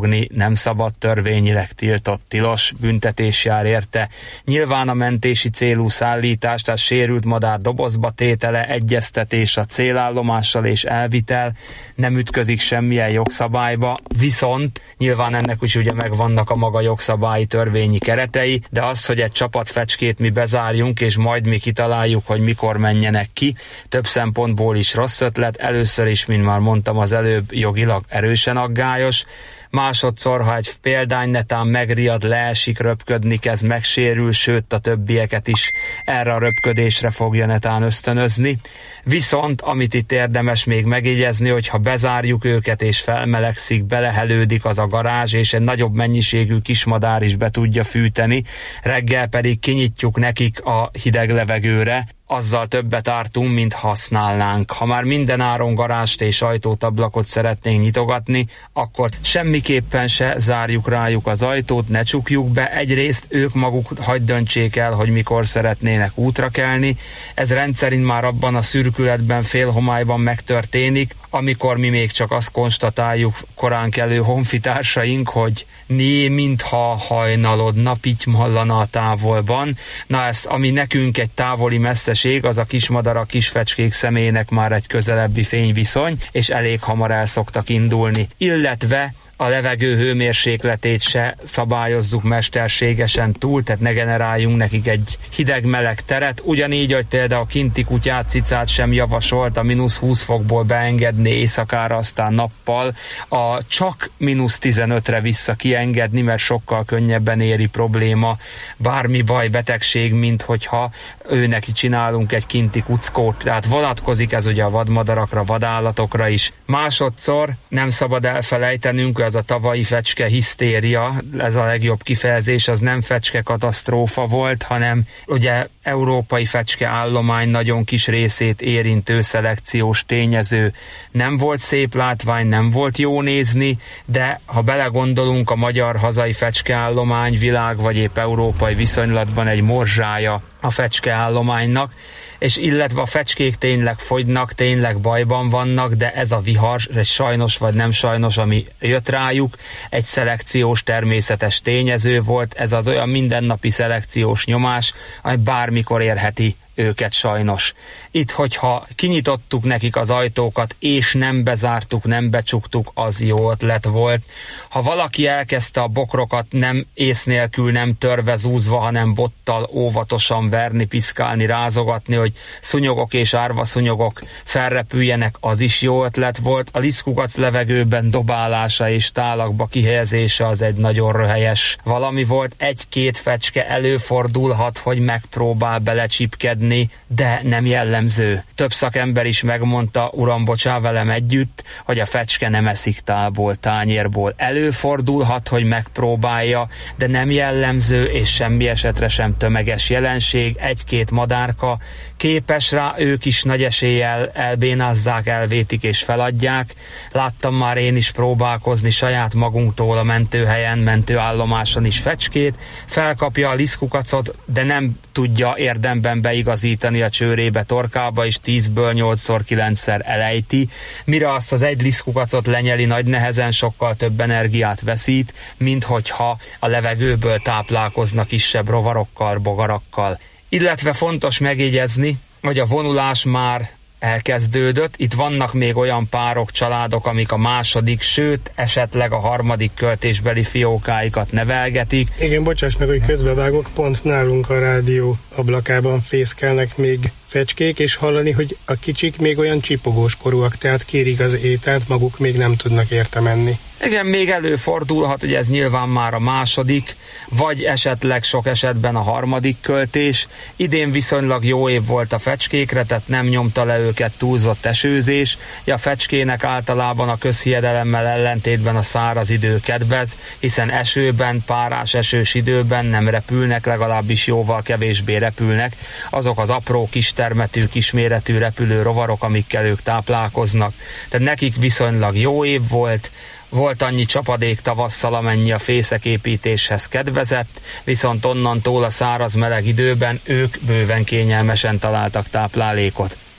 fogni nem szabad, törvényileg tiltott, tilos, büntetés jár érte. Nyilván a mentési célú szállítás, tehát sérült madár dobozba tétele, egyeztetés a célállomással és elvitel nem ütközik semmilyen jogszabályba, viszont nyilván ennek is ugye megvannak a maga jogszabályi törvényi keretei, de az, hogy egy csapat fecskét mi bezárjunk, és majd mi kitaláljuk, hogy mikor menjenek ki, több szempontból is rossz ötlet. Először is, mint már mondtam az előbb, jogilag erősen aggályos. Másodszor, ha egy példány netán megriad, leesik, röpködni kezd, megsérül, sőt a többieket is erre a röpködésre fogja netán ösztönözni. Viszont, amit itt érdemes még megjegyezni, hogy ha bezárjuk őket és felmelegszik, belehelődik az a garázs, és egy nagyobb mennyiségű kismadár is be tudja fűteni, reggel pedig kinyitjuk nekik a hideg levegőre, azzal többet ártunk, mint használnánk. Ha már minden áron garást és ajtót, ablakot szeretnénk nyitogatni, akkor semmiképpen se zárjuk rájuk az ajtót, ne csukjuk be. Egyrészt ők maguk hagyd döntsék el, hogy mikor szeretnének útra kelni. Ez rendszerint már abban a szürkületben, félhomályban megtörténik, amikor mi még csak azt konstatáljuk korán kelő honfitársaink, hogy né, mintha hajnalodna, pitymallana a távolban. Na ezt, ami nekünk egy távoli messzeség, az a kismadar, a kisfecskék személynek már egy közelebbi fényviszony, és elég hamar el szoktak indulni. Illetve a levegő hőmérsékletét se szabályozzuk mesterségesen túl, tehát ne generáljunk nekik egy hideg-meleg teret. Ugyanígy, hogy például a kinti kutyát, cicát sem javasolt a mínusz húsz fokból beengedni éjszakára, aztán nappal a csak mínusz tizenötre vissza kiengedni, mert sokkal könnyebben éri probléma, bármi baj, betegség, mint hogyha ő neki csinálunk egy kinti kuckót. Tehát vonatkozik ez ugye a vadmadarakra, vadállatokra is. Másodszor nem szabad elfelejtenünk, az a tavalyi fecske hisztéria, ez a legjobb kifejezés, az nem fecske katasztrófa volt, hanem ugye európai fecske állomány nagyon kis részét érintő szelekciós tényező. Nem volt szép látvány, nem volt jó nézni, de ha belegondolunk, a magyar hazai fecske állomány világ vagy épp európai viszonylatban egy morzsája a fecske állománynak, és illetve a fecskék tényleg fogynak, tényleg bajban vannak, de ez a vihar, egy sajnos vagy nem sajnos, ami jött rájuk, egy szelekciós természetes tényező volt, ez az olyan mindennapi szelekciós nyomás, ami bármikor érheti őket sajnos. Itt, hogyha kinyitottuk nekik az ajtókat, és nem bezártuk, nem becsuktuk, az jó ötlet volt. Ha valaki elkezdte a bokrokat nem ész nélkül, nem törve, zúzva, hanem bottal óvatosan verni, piszkálni, rázogatni, hogy szúnyogok és árvaszúnyogok felrepüljenek, az is jó ötlet volt. A liszkukac levegőben dobálása és tálakba kihelyezése az egy nagyon röhelyes valami volt. Egy-két fecske előfordulhat, hogy megpróbál belecsipkedni, de nem jellemző. Több szakember is megmondta, uram, bocsá, velem együtt, hogy a fecske nem eszik tálból, tányérból. Előfordulhat, hogy megpróbálja, de nem jellemző, és semmi esetre sem tömeges jelenség. Egy-két madárka képes rá, ők is nagy eséllyel elbénázzák, elvétik és feladják. Láttam már én is próbálkozni saját magunktól a mentőhelyen, mentőállomáson is fecskét, felkapja a liszkukacot, de nem tudja érdemben beigazítani a csőrébe, torkába, és tízből nyolcszor, kilencszer elejti, mire azt az egy liszkukacot lenyeli, nagy nehezen sokkal több energiát veszít, mint hogyha a levegőből táplálkozna kisebb rovarokkal, bogarakkal. Illetve fontos megjegyezni, hogy a vonulás már elkezdődött. Itt vannak még olyan párok, családok, amik a második, sőt, esetleg a harmadik költésbeli fiókáikat nevelgetik. Igen, bocsáss meg, hogy közbevágok, pont nálunk a rádió ablakában fészkelnek még fecskék, és hallani, hogy a kicsik még olyan csipogós korúak, tehát kérik az ételt, maguk még nem tudnak érte menni. Igen, még előfordulhat, hogy ez nyilván már a második, vagy esetleg sok esetben a harmadik költés. Idén viszonylag jó év volt a fecskékre, tehát nem nyomta le őket túlzott esőzés. A fecskének általában a közhiedelemmel ellentétben a száraz idő kedvez, hiszen esőben, párás esős időben nem repülnek, legalábbis jóval kevésbé repülnek azok az apró kistermetű, kisméretű repülő rovarok, amikkel ők táplálkoznak. Tehát nekik viszonylag jó év volt, volt annyi csapadék tavasszal, amennyi a fészeképítéshez kedvezett, viszont onnantól a száraz meleg időben ők bőven kényelmesen találtak táplálékot.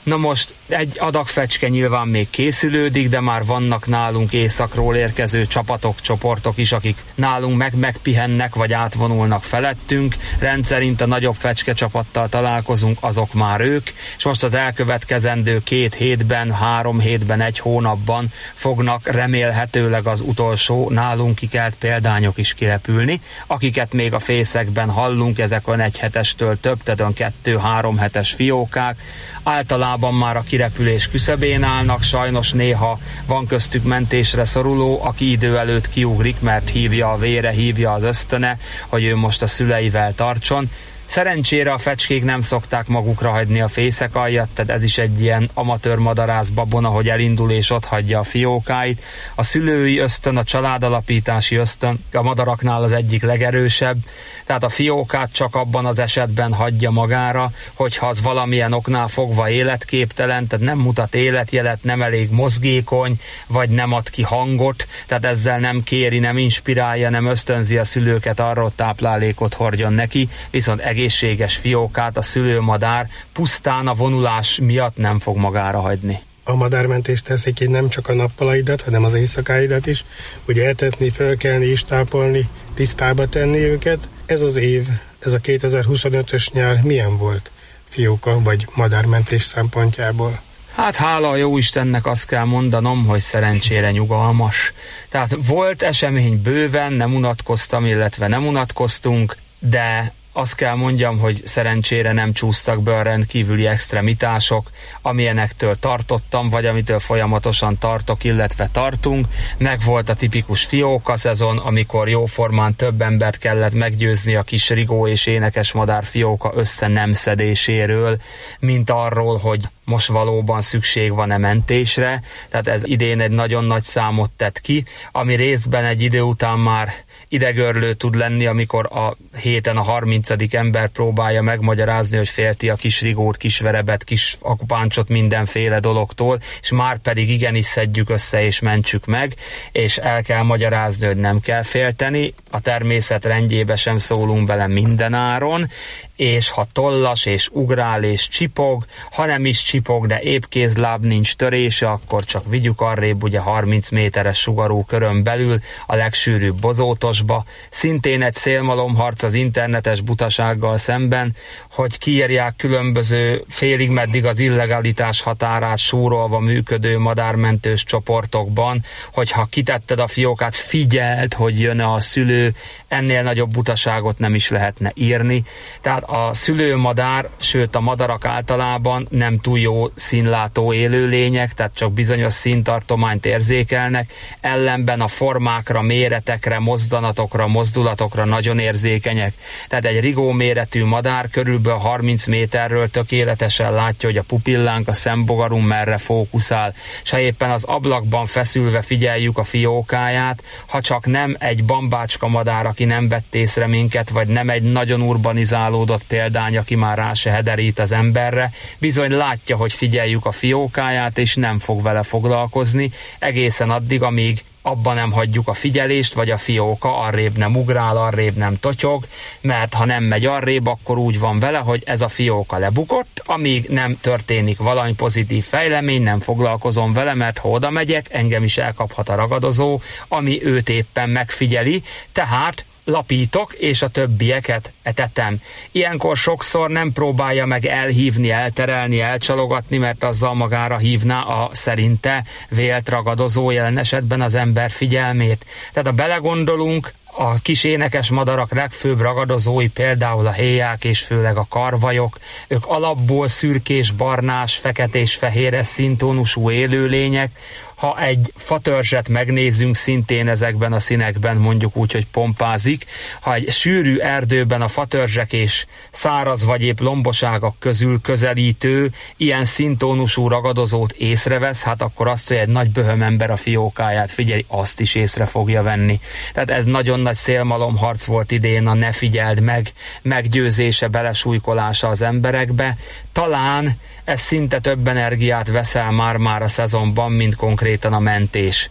Na most egy adag fecske nyilván még készülődik, de már vannak nálunk északról érkező csapatok, csoportok is, akik nálunk meg megpihennek, vagy átvonulnak felettünk. Rendszerint a nagyobb fecske csapattal találkozunk, azok már ők, és most az elkövetkezendő két hétben, három hétben, egy hónapban fognak remélhetőleg az utolsó nálunk kikelt példányok is kirepülni, akiket még a fészekben hallunk, ezek olyan egy hetestől több, tehát olyan kettő-három hetes fiókák. Általában már a kirepülés küszöbén állnak, sajnos néha van köztük mentésre szoruló, aki idő előtt kiugrik, mert hívja a vére, hívja az ösztöne, hogy ő most a szüleivel tartson. Szerencsére a fecskék nem szokták magukra hagyni a fészek aljat, tehát ez is egy ilyen amatőr madarász babona, hogy elindul és ott hagyja a fiókáit. A szülői ösztön, a családalapítási ösztön a madaraknál az egyik legerősebb, tehát a fiókát csak abban az esetben hagyja magára, hogyha az valamilyen oknál fogva életképtelen, tehát nem mutat életjelet, nem elég mozgékony, vagy nem ad ki hangot, tehát ezzel nem kéri, nem inspirálja, nem ösztönzi a szülőket arra, hogy táplálékot hordjon neki, viszont egészséges fiókát a szülőmadár pusztán a vonulás miatt nem fog magára hagyni. A madármentést teszik így nem csak a nappalaidat, hanem az éjszakáidat is, ugye etetni, fölkelni és tápolni, tisztába tenni őket. Ez az év, ez a kétezer-huszonötös nyár milyen volt fióka vagy madármentés szempontjából? Hát hála a jóistennek azt kell mondanom, hogy szerencsére nyugalmas. Tehát volt esemény bőven, nem unatkoztam, illetve nem unatkoztunk, de azt kell mondjam, hogy szerencsére nem csúsztak be a rendkívüli extremitások, amilyenektől tartottam, vagy amitől folyamatosan tartok, illetve tartunk. Meg volt a tipikus fióka szezon, amikor jóformán több embert kellett meggyőzni a kis rigó és énekes madár fióka össze nem szedéséről, mint arról, hogy most valóban szükség van-e mentésre. Tehát ez idén egy nagyon nagy számot tett ki, ami részben egy idő után már idegörlő tud lenni, amikor a héten a harmincadik ember próbálja megmagyarázni, hogy félti a kis rigót, kis verebet, kis akupáncsot mindenféle dologtól, és már pedig igenis szedjük össze és mentsük meg, és el kell magyarázni, hogy nem kell félteni, a természet rendjébe sem szólunk bele mindenáron, és ha tollas és ugrál és csipog, ha nem is csipog, de épp kézláb nincs törése, akkor csak vigyük arrébb ugye harminc méteres sugarú körön belül a legsűrűbb bozótosba. Szintén egy szélmalomharc az internetes butasággal szemben, hogy kiírják különböző félig meddig az illegalitás határát súrolva működő madármentős csoportokban, hogyha kitetted a fiókát, figyeld, hogy jön-e a szülő, ennél nagyobb butaságot nem is lehetne írni. Tehát a szülőmadár, sőt a madarak általában nem túl jó színlátó élőlények, tehát csak bizonyos színtartományt érzékelnek, ellenben a formákra, méretekre, mozzanatokra, mozdulatokra nagyon érzékenyek. Tehát egy rigó méretű madár körülbelül harminc méterről tökéletesen látja, hogy a pupillánk, a szembogarunk merre fókuszál, és ha éppen az ablakban feszülve figyeljük a fiókáját, ha csak nem egy bambácska madár, aki nem vett észre minket, vagy nem egy nagyon urbanizálódott példány, aki már rá se hederít az emberre, bizony látja, hogy figyeljük a fiókáját, és nem fog vele foglalkozni, egészen addig, amíg abban nem hagyjuk a figyelést, vagy a fióka arrébb nem ugrál, arrébb nem totyog, mert ha nem megy arrébb, akkor úgy van vele, hogy ez a fióka lebukott, amíg nem történik valami pozitív fejlemény, nem foglalkozom vele, mert ha oda megyek, engem is elkaphat a ragadozó, ami őt éppen megfigyeli, tehát lapítok, és a többieket etetem. Ilyenkor sokszor nem próbálja meg elhívni, elterelni, elcsalogatni, mert azzal magára hívná a szerinte vélt ragadozó, jelen esetben az ember figyelmét. Tehát ha belegondolunk, a kis énekes madarak legfőbb ragadozói például a héják és főleg a karvajok, ők alapból szürkés, barnás, feketés, fehéres színtónusú élőlények. Ha egy fatörzset megnézzünk, szintén ezekben a színekben, mondjuk úgy, hogy pompázik, ha egy sűrű erdőben a fatörzsek és száraz vagy épp lomboságok közül közelítő, ilyen színtónusú ragadozót észrevesz, hát akkor azt, hogy egy nagy böhöm ember a fiókáját figyeli, azt is észre fogja venni. Tehát ez nagyon nagy szélmalomharc volt idén, a ne figyeld meg, meggyőzése, belesújkolása az emberekbe. Talán ez szinte több energiát veszel már-már a szezonban, mint konkrétan a mentés.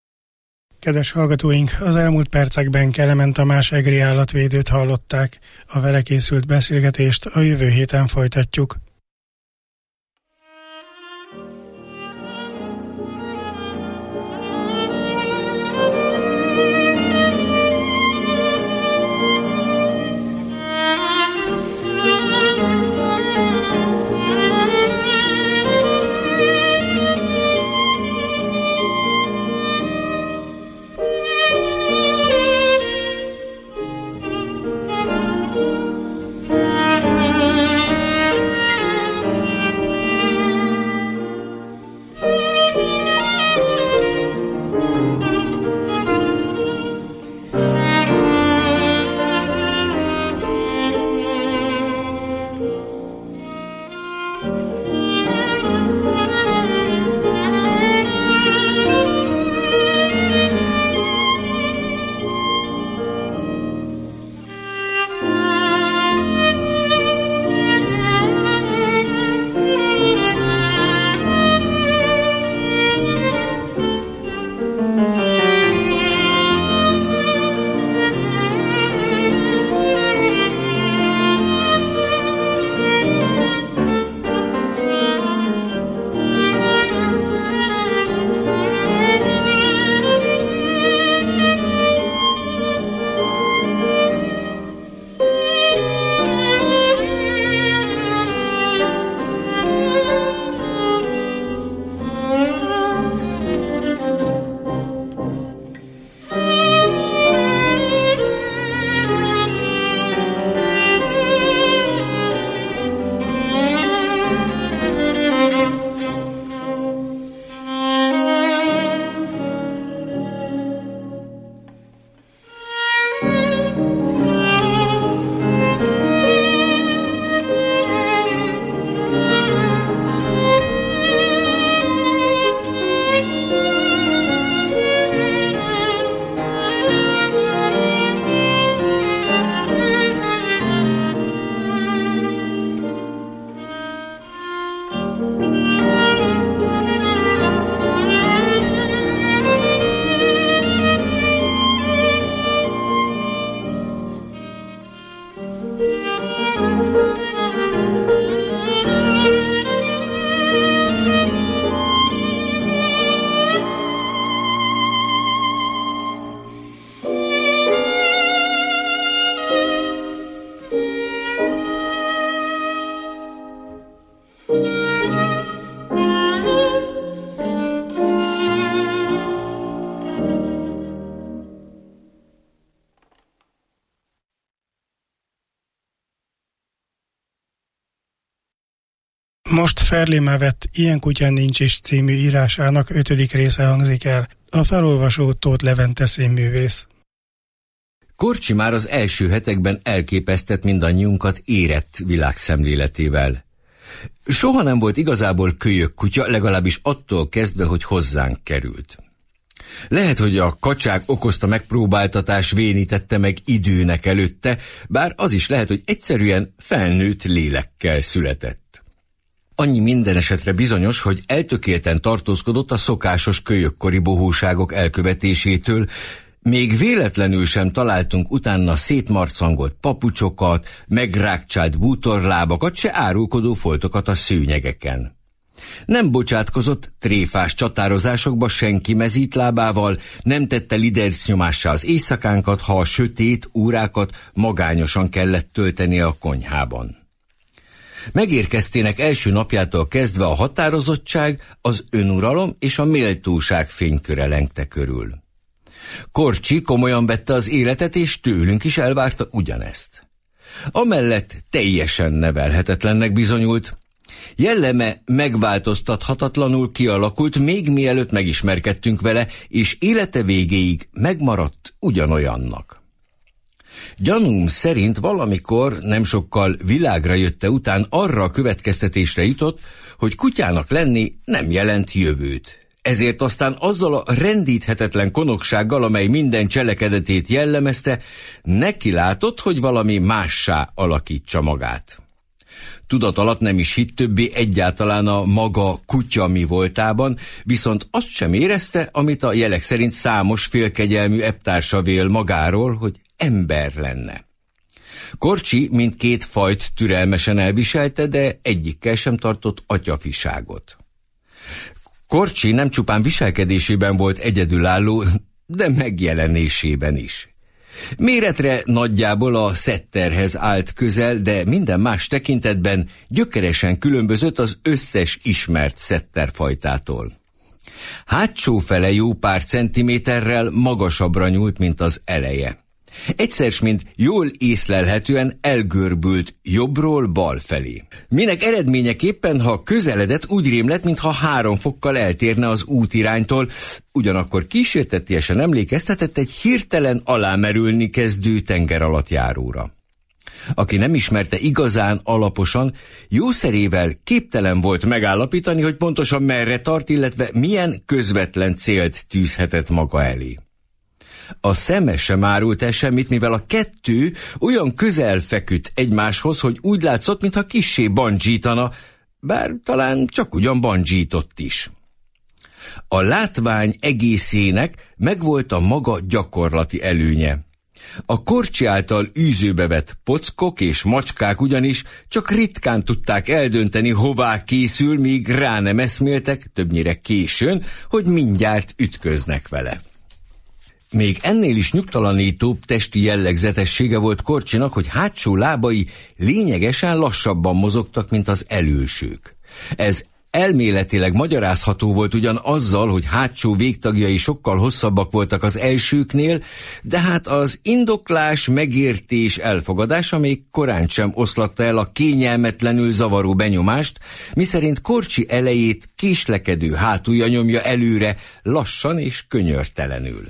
Kedves hallgatóink, az elmúlt percekben Kelemen Tamás egri állatvédőt hallották. A vele készült beszélgetést a jövő héten folytatjuk. Most Ferlémá vett Ilyen kutya nincs is című írásának ötödik része hangzik el. A felolvasó Tóth Levente színművész. Korcsi már az első hetekben elképesztett mindannyiunkat érett világszemléletével. Soha nem volt igazából kölyök kutya, legalábbis attól kezdve, hogy hozzánk került. Lehet, hogy a kacsák okozta megpróbáltatás vénítette meg időnek előtte, bár az is lehet, hogy egyszerűen felnőtt lélekkel született. Annyi minden esetre bizonyos, hogy eltökélten tartózkodott a szokásos kölyökkori bohóságok elkövetésétől, még véletlenül sem találtunk utána szétmarcangolt papucsokat, megrákcsált bútorlábakat, se árulkodó foltokat a szőnyegeken. Nem bocsátkozott tréfás csatározásokba senki mezítlábával, nem tette lidercnyomássá az éjszakánkat, ha a sötét órákat magányosan kellett tölteni a konyhában. Megérkeztének első napjától kezdve a határozottság, az önuralom és a méltóság fényköre lengte körül. Korcsi komolyan vette az életet, és tőlünk is elvárta ugyanezt. Amellett teljesen nevelhetetlennek bizonyult. Jelleme megváltoztathatatlanul kialakult, még mielőtt megismerkedtünk vele, és élete végéig megmaradt ugyanolyannak. Gyanúm szerint valamikor, nem sokkal világra jötte után arra a következtetésre jutott, hogy kutyának lenni nem jelent jövőt. Ezért aztán azzal a rendíthetetlen konoksággal, amely minden cselekedetét jellemezte, nekilátott, hogy valami mássá alakítsa magát. Tudat alatt nem is hitt többé egyáltalán a maga kutya mi voltában, viszont azt sem érezte, amit a jelek szerint számos félkegyelmű ebtársa vél magáról, hogy ember lenne. Korcsi mindkét fajt türelmesen elviselte, de egyikkel sem tartott atyafiságot. Korcsi nem csupán viselkedésében volt egyedülálló, de megjelenésében is. Méretre nagyjából a szetterhez állt közel, de minden más tekintetben gyökeresen különbözött az összes ismert szetterfajtától. Hátsó fele jó pár centiméterrel magasabbra nyúlt, mint az eleje. Egyszer, mint jól észlelhetően elgörbült jobbról bal felé. Minek eredményeképpen, ha közeledett, úgy rémlett, mintha három fokkal eltérne az útiránytól, ugyanakkor kísértetiesen emlékeztetett egy hirtelen alámerülni kezdő tengeralattjáróra. Aki nem ismerte igazán alaposan, jószerével képtelen volt megállapítani, hogy pontosan merre tart, illetve milyen közvetlen célt tűzhetett maga elé. A szeme sem árult el semmit, mivel a kettő olyan közel feküdt egymáshoz, hogy úgy látszott, mintha kissé bandzsítana, bár talán csak ugyan bandzsított is. A látvány egészének megvolt a maga gyakorlati előnye. A Korcsi által űzőbe vett pockok és macskák ugyanis csak ritkán tudták eldönteni, hová készül, míg rá nem eszméltek, többnyire későn, hogy mindjárt ütköznek vele. Még ennél is nyugtalanítóbb testi jellegzetessége volt Korcsinak, hogy hátsó lábai lényegesen lassabban mozogtak, mint az elősők. Ez elméletileg magyarázható volt ugyan azzal, hogy hátsó végtagjai sokkal hosszabbak voltak az elsőknél, de hát az indoklás, megértés, elfogadása még korán sem oszlatta el a kényelmetlenül zavaró benyomást, miszerint Korcsi elejét késlekedő hátulja nyomja előre, lassan és könyörtelenül.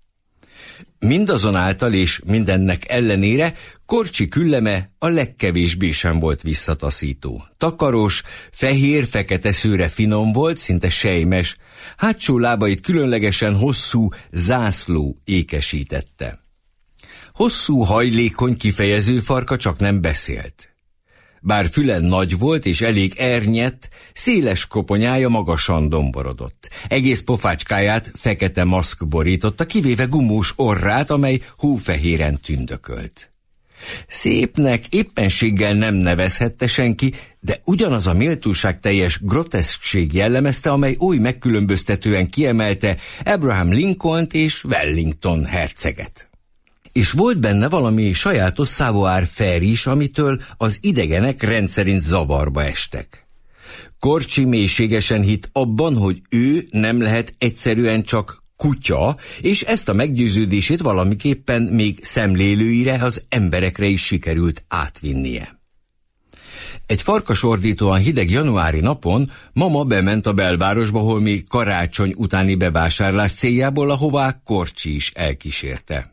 Mindazonáltal és mindennek ellenére Korcsi külleme a legkevésbé sem volt visszataszító. Takaros, fehér-fekete szőre finom volt, szinte sejmes, hátsó lábait különlegesen hosszú zászló ékesítette. Hosszú, hajlékony, kifejező farka csak nem beszélt. Bár füle nagy volt és elég ernyett, széles koponyája magasan domborodott. Egész pofácskáját fekete maszk borította, kivéve gumós orrát, amely hófehéren tündökölt. Szépnek éppenséggel nem nevezhette senki, de ugyanaz a méltóságteljes groteszkség jellemezte, amely oly megkülönböztetően kiemelte Abraham Lincolnt és Wellington herceget. És volt benne valami sajátos savoir-faire is, amitől az idegenek rendszerint zavarba estek. Korcsi mélységesen hitt abban, hogy ő nem lehet egyszerűen csak kutya, és ezt a meggyőződését valamiképpen még szemlélőire, az emberekre is sikerült átvinnie. Egy farkasordítóan hideg januári napon mama bement a belvárosba holmi karácsony utáni bevásárlás céljából, ahová Korcsi is elkísérte.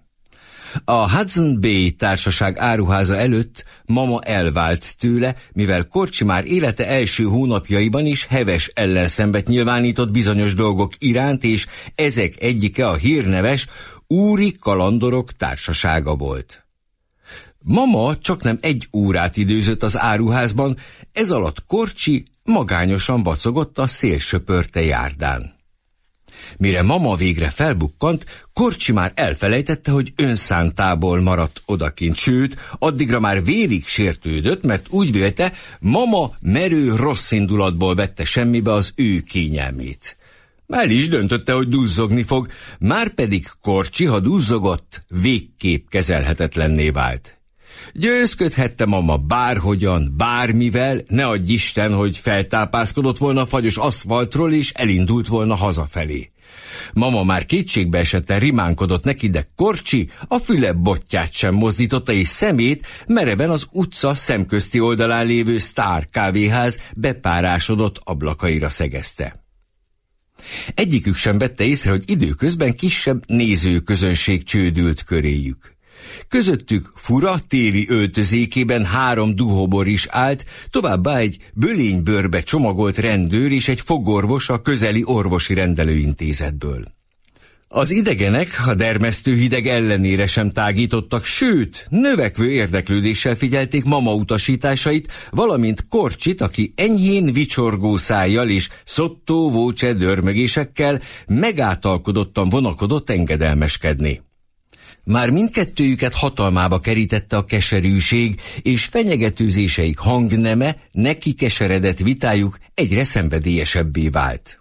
A Hudson Bay társaság áruháza előtt mama elvált tőle, mivel Korcsi már élete első hónapjaiban is heves ellenszenvet nyilvánított bizonyos dolgok iránt, és ezek egyike a hírneves Úri Kalandorok Társasága volt. Mama csaknem egy órát időzött az áruházban, ez alatt Korcsi magányosan vacogott a szélsöpörte járdán. Mire mama végre felbukkant, Korcsi már elfelejtette, hogy önszántából maradt odakint, sőt, addigra már vérig sértődött, mert úgy vélte, mama merő rossz indulatból vette semmibe az ő kényelmét. El is döntötte, hogy duzzogni fog, márpedig Korcsi, ha duzzogott, végképp kezelhetetlenné vált. Győzködhette mama bárhogyan, bármivel, ne adj Isten, hogy feltápászkodott volna a fagyos aszfaltról és elindult volna hazafelé. Mama már kétségbe esetten rimánkodott neki, de Korcsi a füle botját sem mozdította, és szemét mereven az utca szemközti oldalán lévő Star kávéház bepárásodott ablakaira szegezte. Egyikük sem vette észre, hogy időközben kisebb nézőközönség csődült köréjük. Közöttük fura téli öltözékében három duhobor is állt, továbbá egy bölénybőrbe csomagolt rendőr és egy fogorvos a közeli orvosi rendelőintézetből. Az idegenek a dermesztő hideg ellenére sem tágítottak, sőt, növekvő érdeklődéssel figyelték mama utasításait, valamint Korcsit, aki enyhén vicsorgó szájjal és szottó vócse dörmögésekkel megáltalkodottan vonakodott engedelmeskedni. Már mindkettőjüket hatalmába kerítette a keserűség, és fenyegetőzéseik hangneme, neki keseredett vitájuk egyre szenvedélyesebbé vált.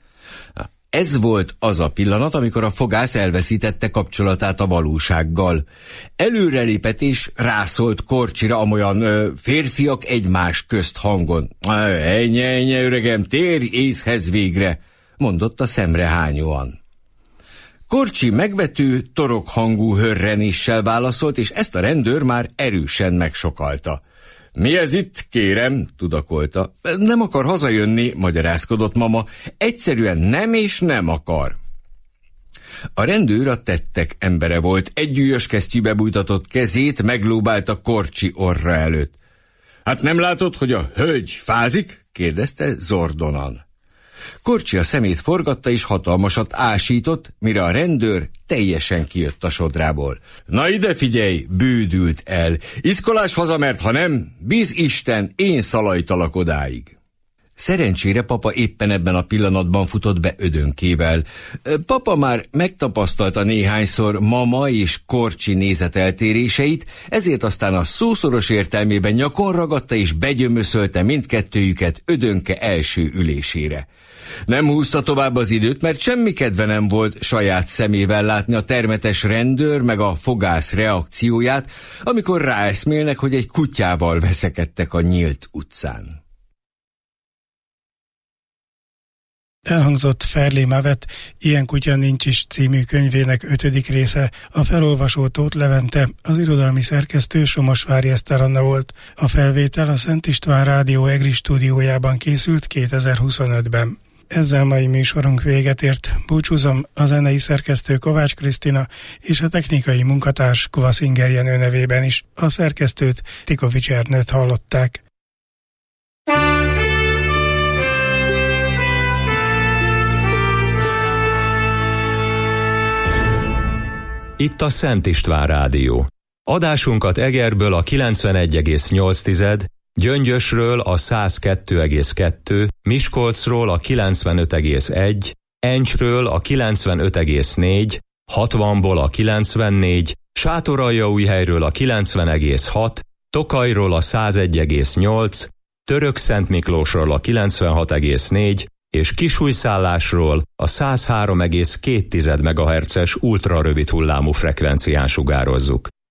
Ez volt az a pillanat, amikor a fogász elveszítette kapcsolatát a valósággal. Előrelépett és rászólt Korcsira amolyan ö, férfiak egymás közt hangon. Ennyi, ennyi, öregem, térj észhez végre, mondotta szemrehányóan. Korcsi megvető, torokhangú hörrenéssel válaszolt, és ezt a rendőr már erősen megsokalta. Mi ez itt, kérem, tudakolta. Nem akar hazajönni, magyarázkodott mama. Egyszerűen nem és nem akar. A rendőr a tettek embere volt, együgyös kesztyűbe bújtatott kezét meglóbálta Korcsi orra előtt. Hát nem látod, hogy a hölgy fázik? Kérdezte zordonan. Korcsi a szemét forgatta és hatalmasat ásított, mire a rendőr teljesen kijött a sodrából. Na ide figyelj, bődült el. Iszkolás haza, mert ha nem, bíz Isten, én szalajtalak odáig. Szerencsére papa éppen ebben a pillanatban futott be ödönkével. Papa már megtapasztalta néhányszor mama és Korcsi nézeteltéréseit, ezért aztán a szószoros értelmében nyakon ragadta és begyömöszölte mindkettőjüket ödönke első ülésére. Nem húzta tovább az időt, mert semmi kedve nem volt saját szemével látni a termetes rendőr meg a fogász reakcióját, amikor ráeszmélnek, hogy egy kutyával veszekedtek a nyílt utcán. Elhangzott Ferlé Mavet, Ilyen kutya nincs is című könyvének ötödik része. A felolvasó Tóth Levente, az irodalmi szerkesztő Somosvári Eszter Anna volt. A felvétel a Szent István Rádió EGRI stúdiójában készült kétezer-huszonötben. Ezzel mai műsorunk véget ért. Búcsúzom, a zenei szerkesztő Kovács Krisztina és a technikai munkatárs Kovaszinger Jenő nevében is. A szerkesztőt, Tikovics Ernőt hallották. Itt a Szent István Rádió. Adásunkat Egerből a kilencvenegy egész nyolc, Gyöngyösről a száz kettő egész kettő, Miskolcról a kilencvenöt egész egy, Encsről a kilencvenöt egész négy, hatvanból a kilencvennégy, Sátoraljaújhelyről a kilencven egész hat, Tokajról a száz egy egész nyolc, Törökszentmiklósról a kilencvenhat egész négy, és Kisújszállásról a száz három egész két megahertzes ultrarövid hullámú frekvencián sugározzuk.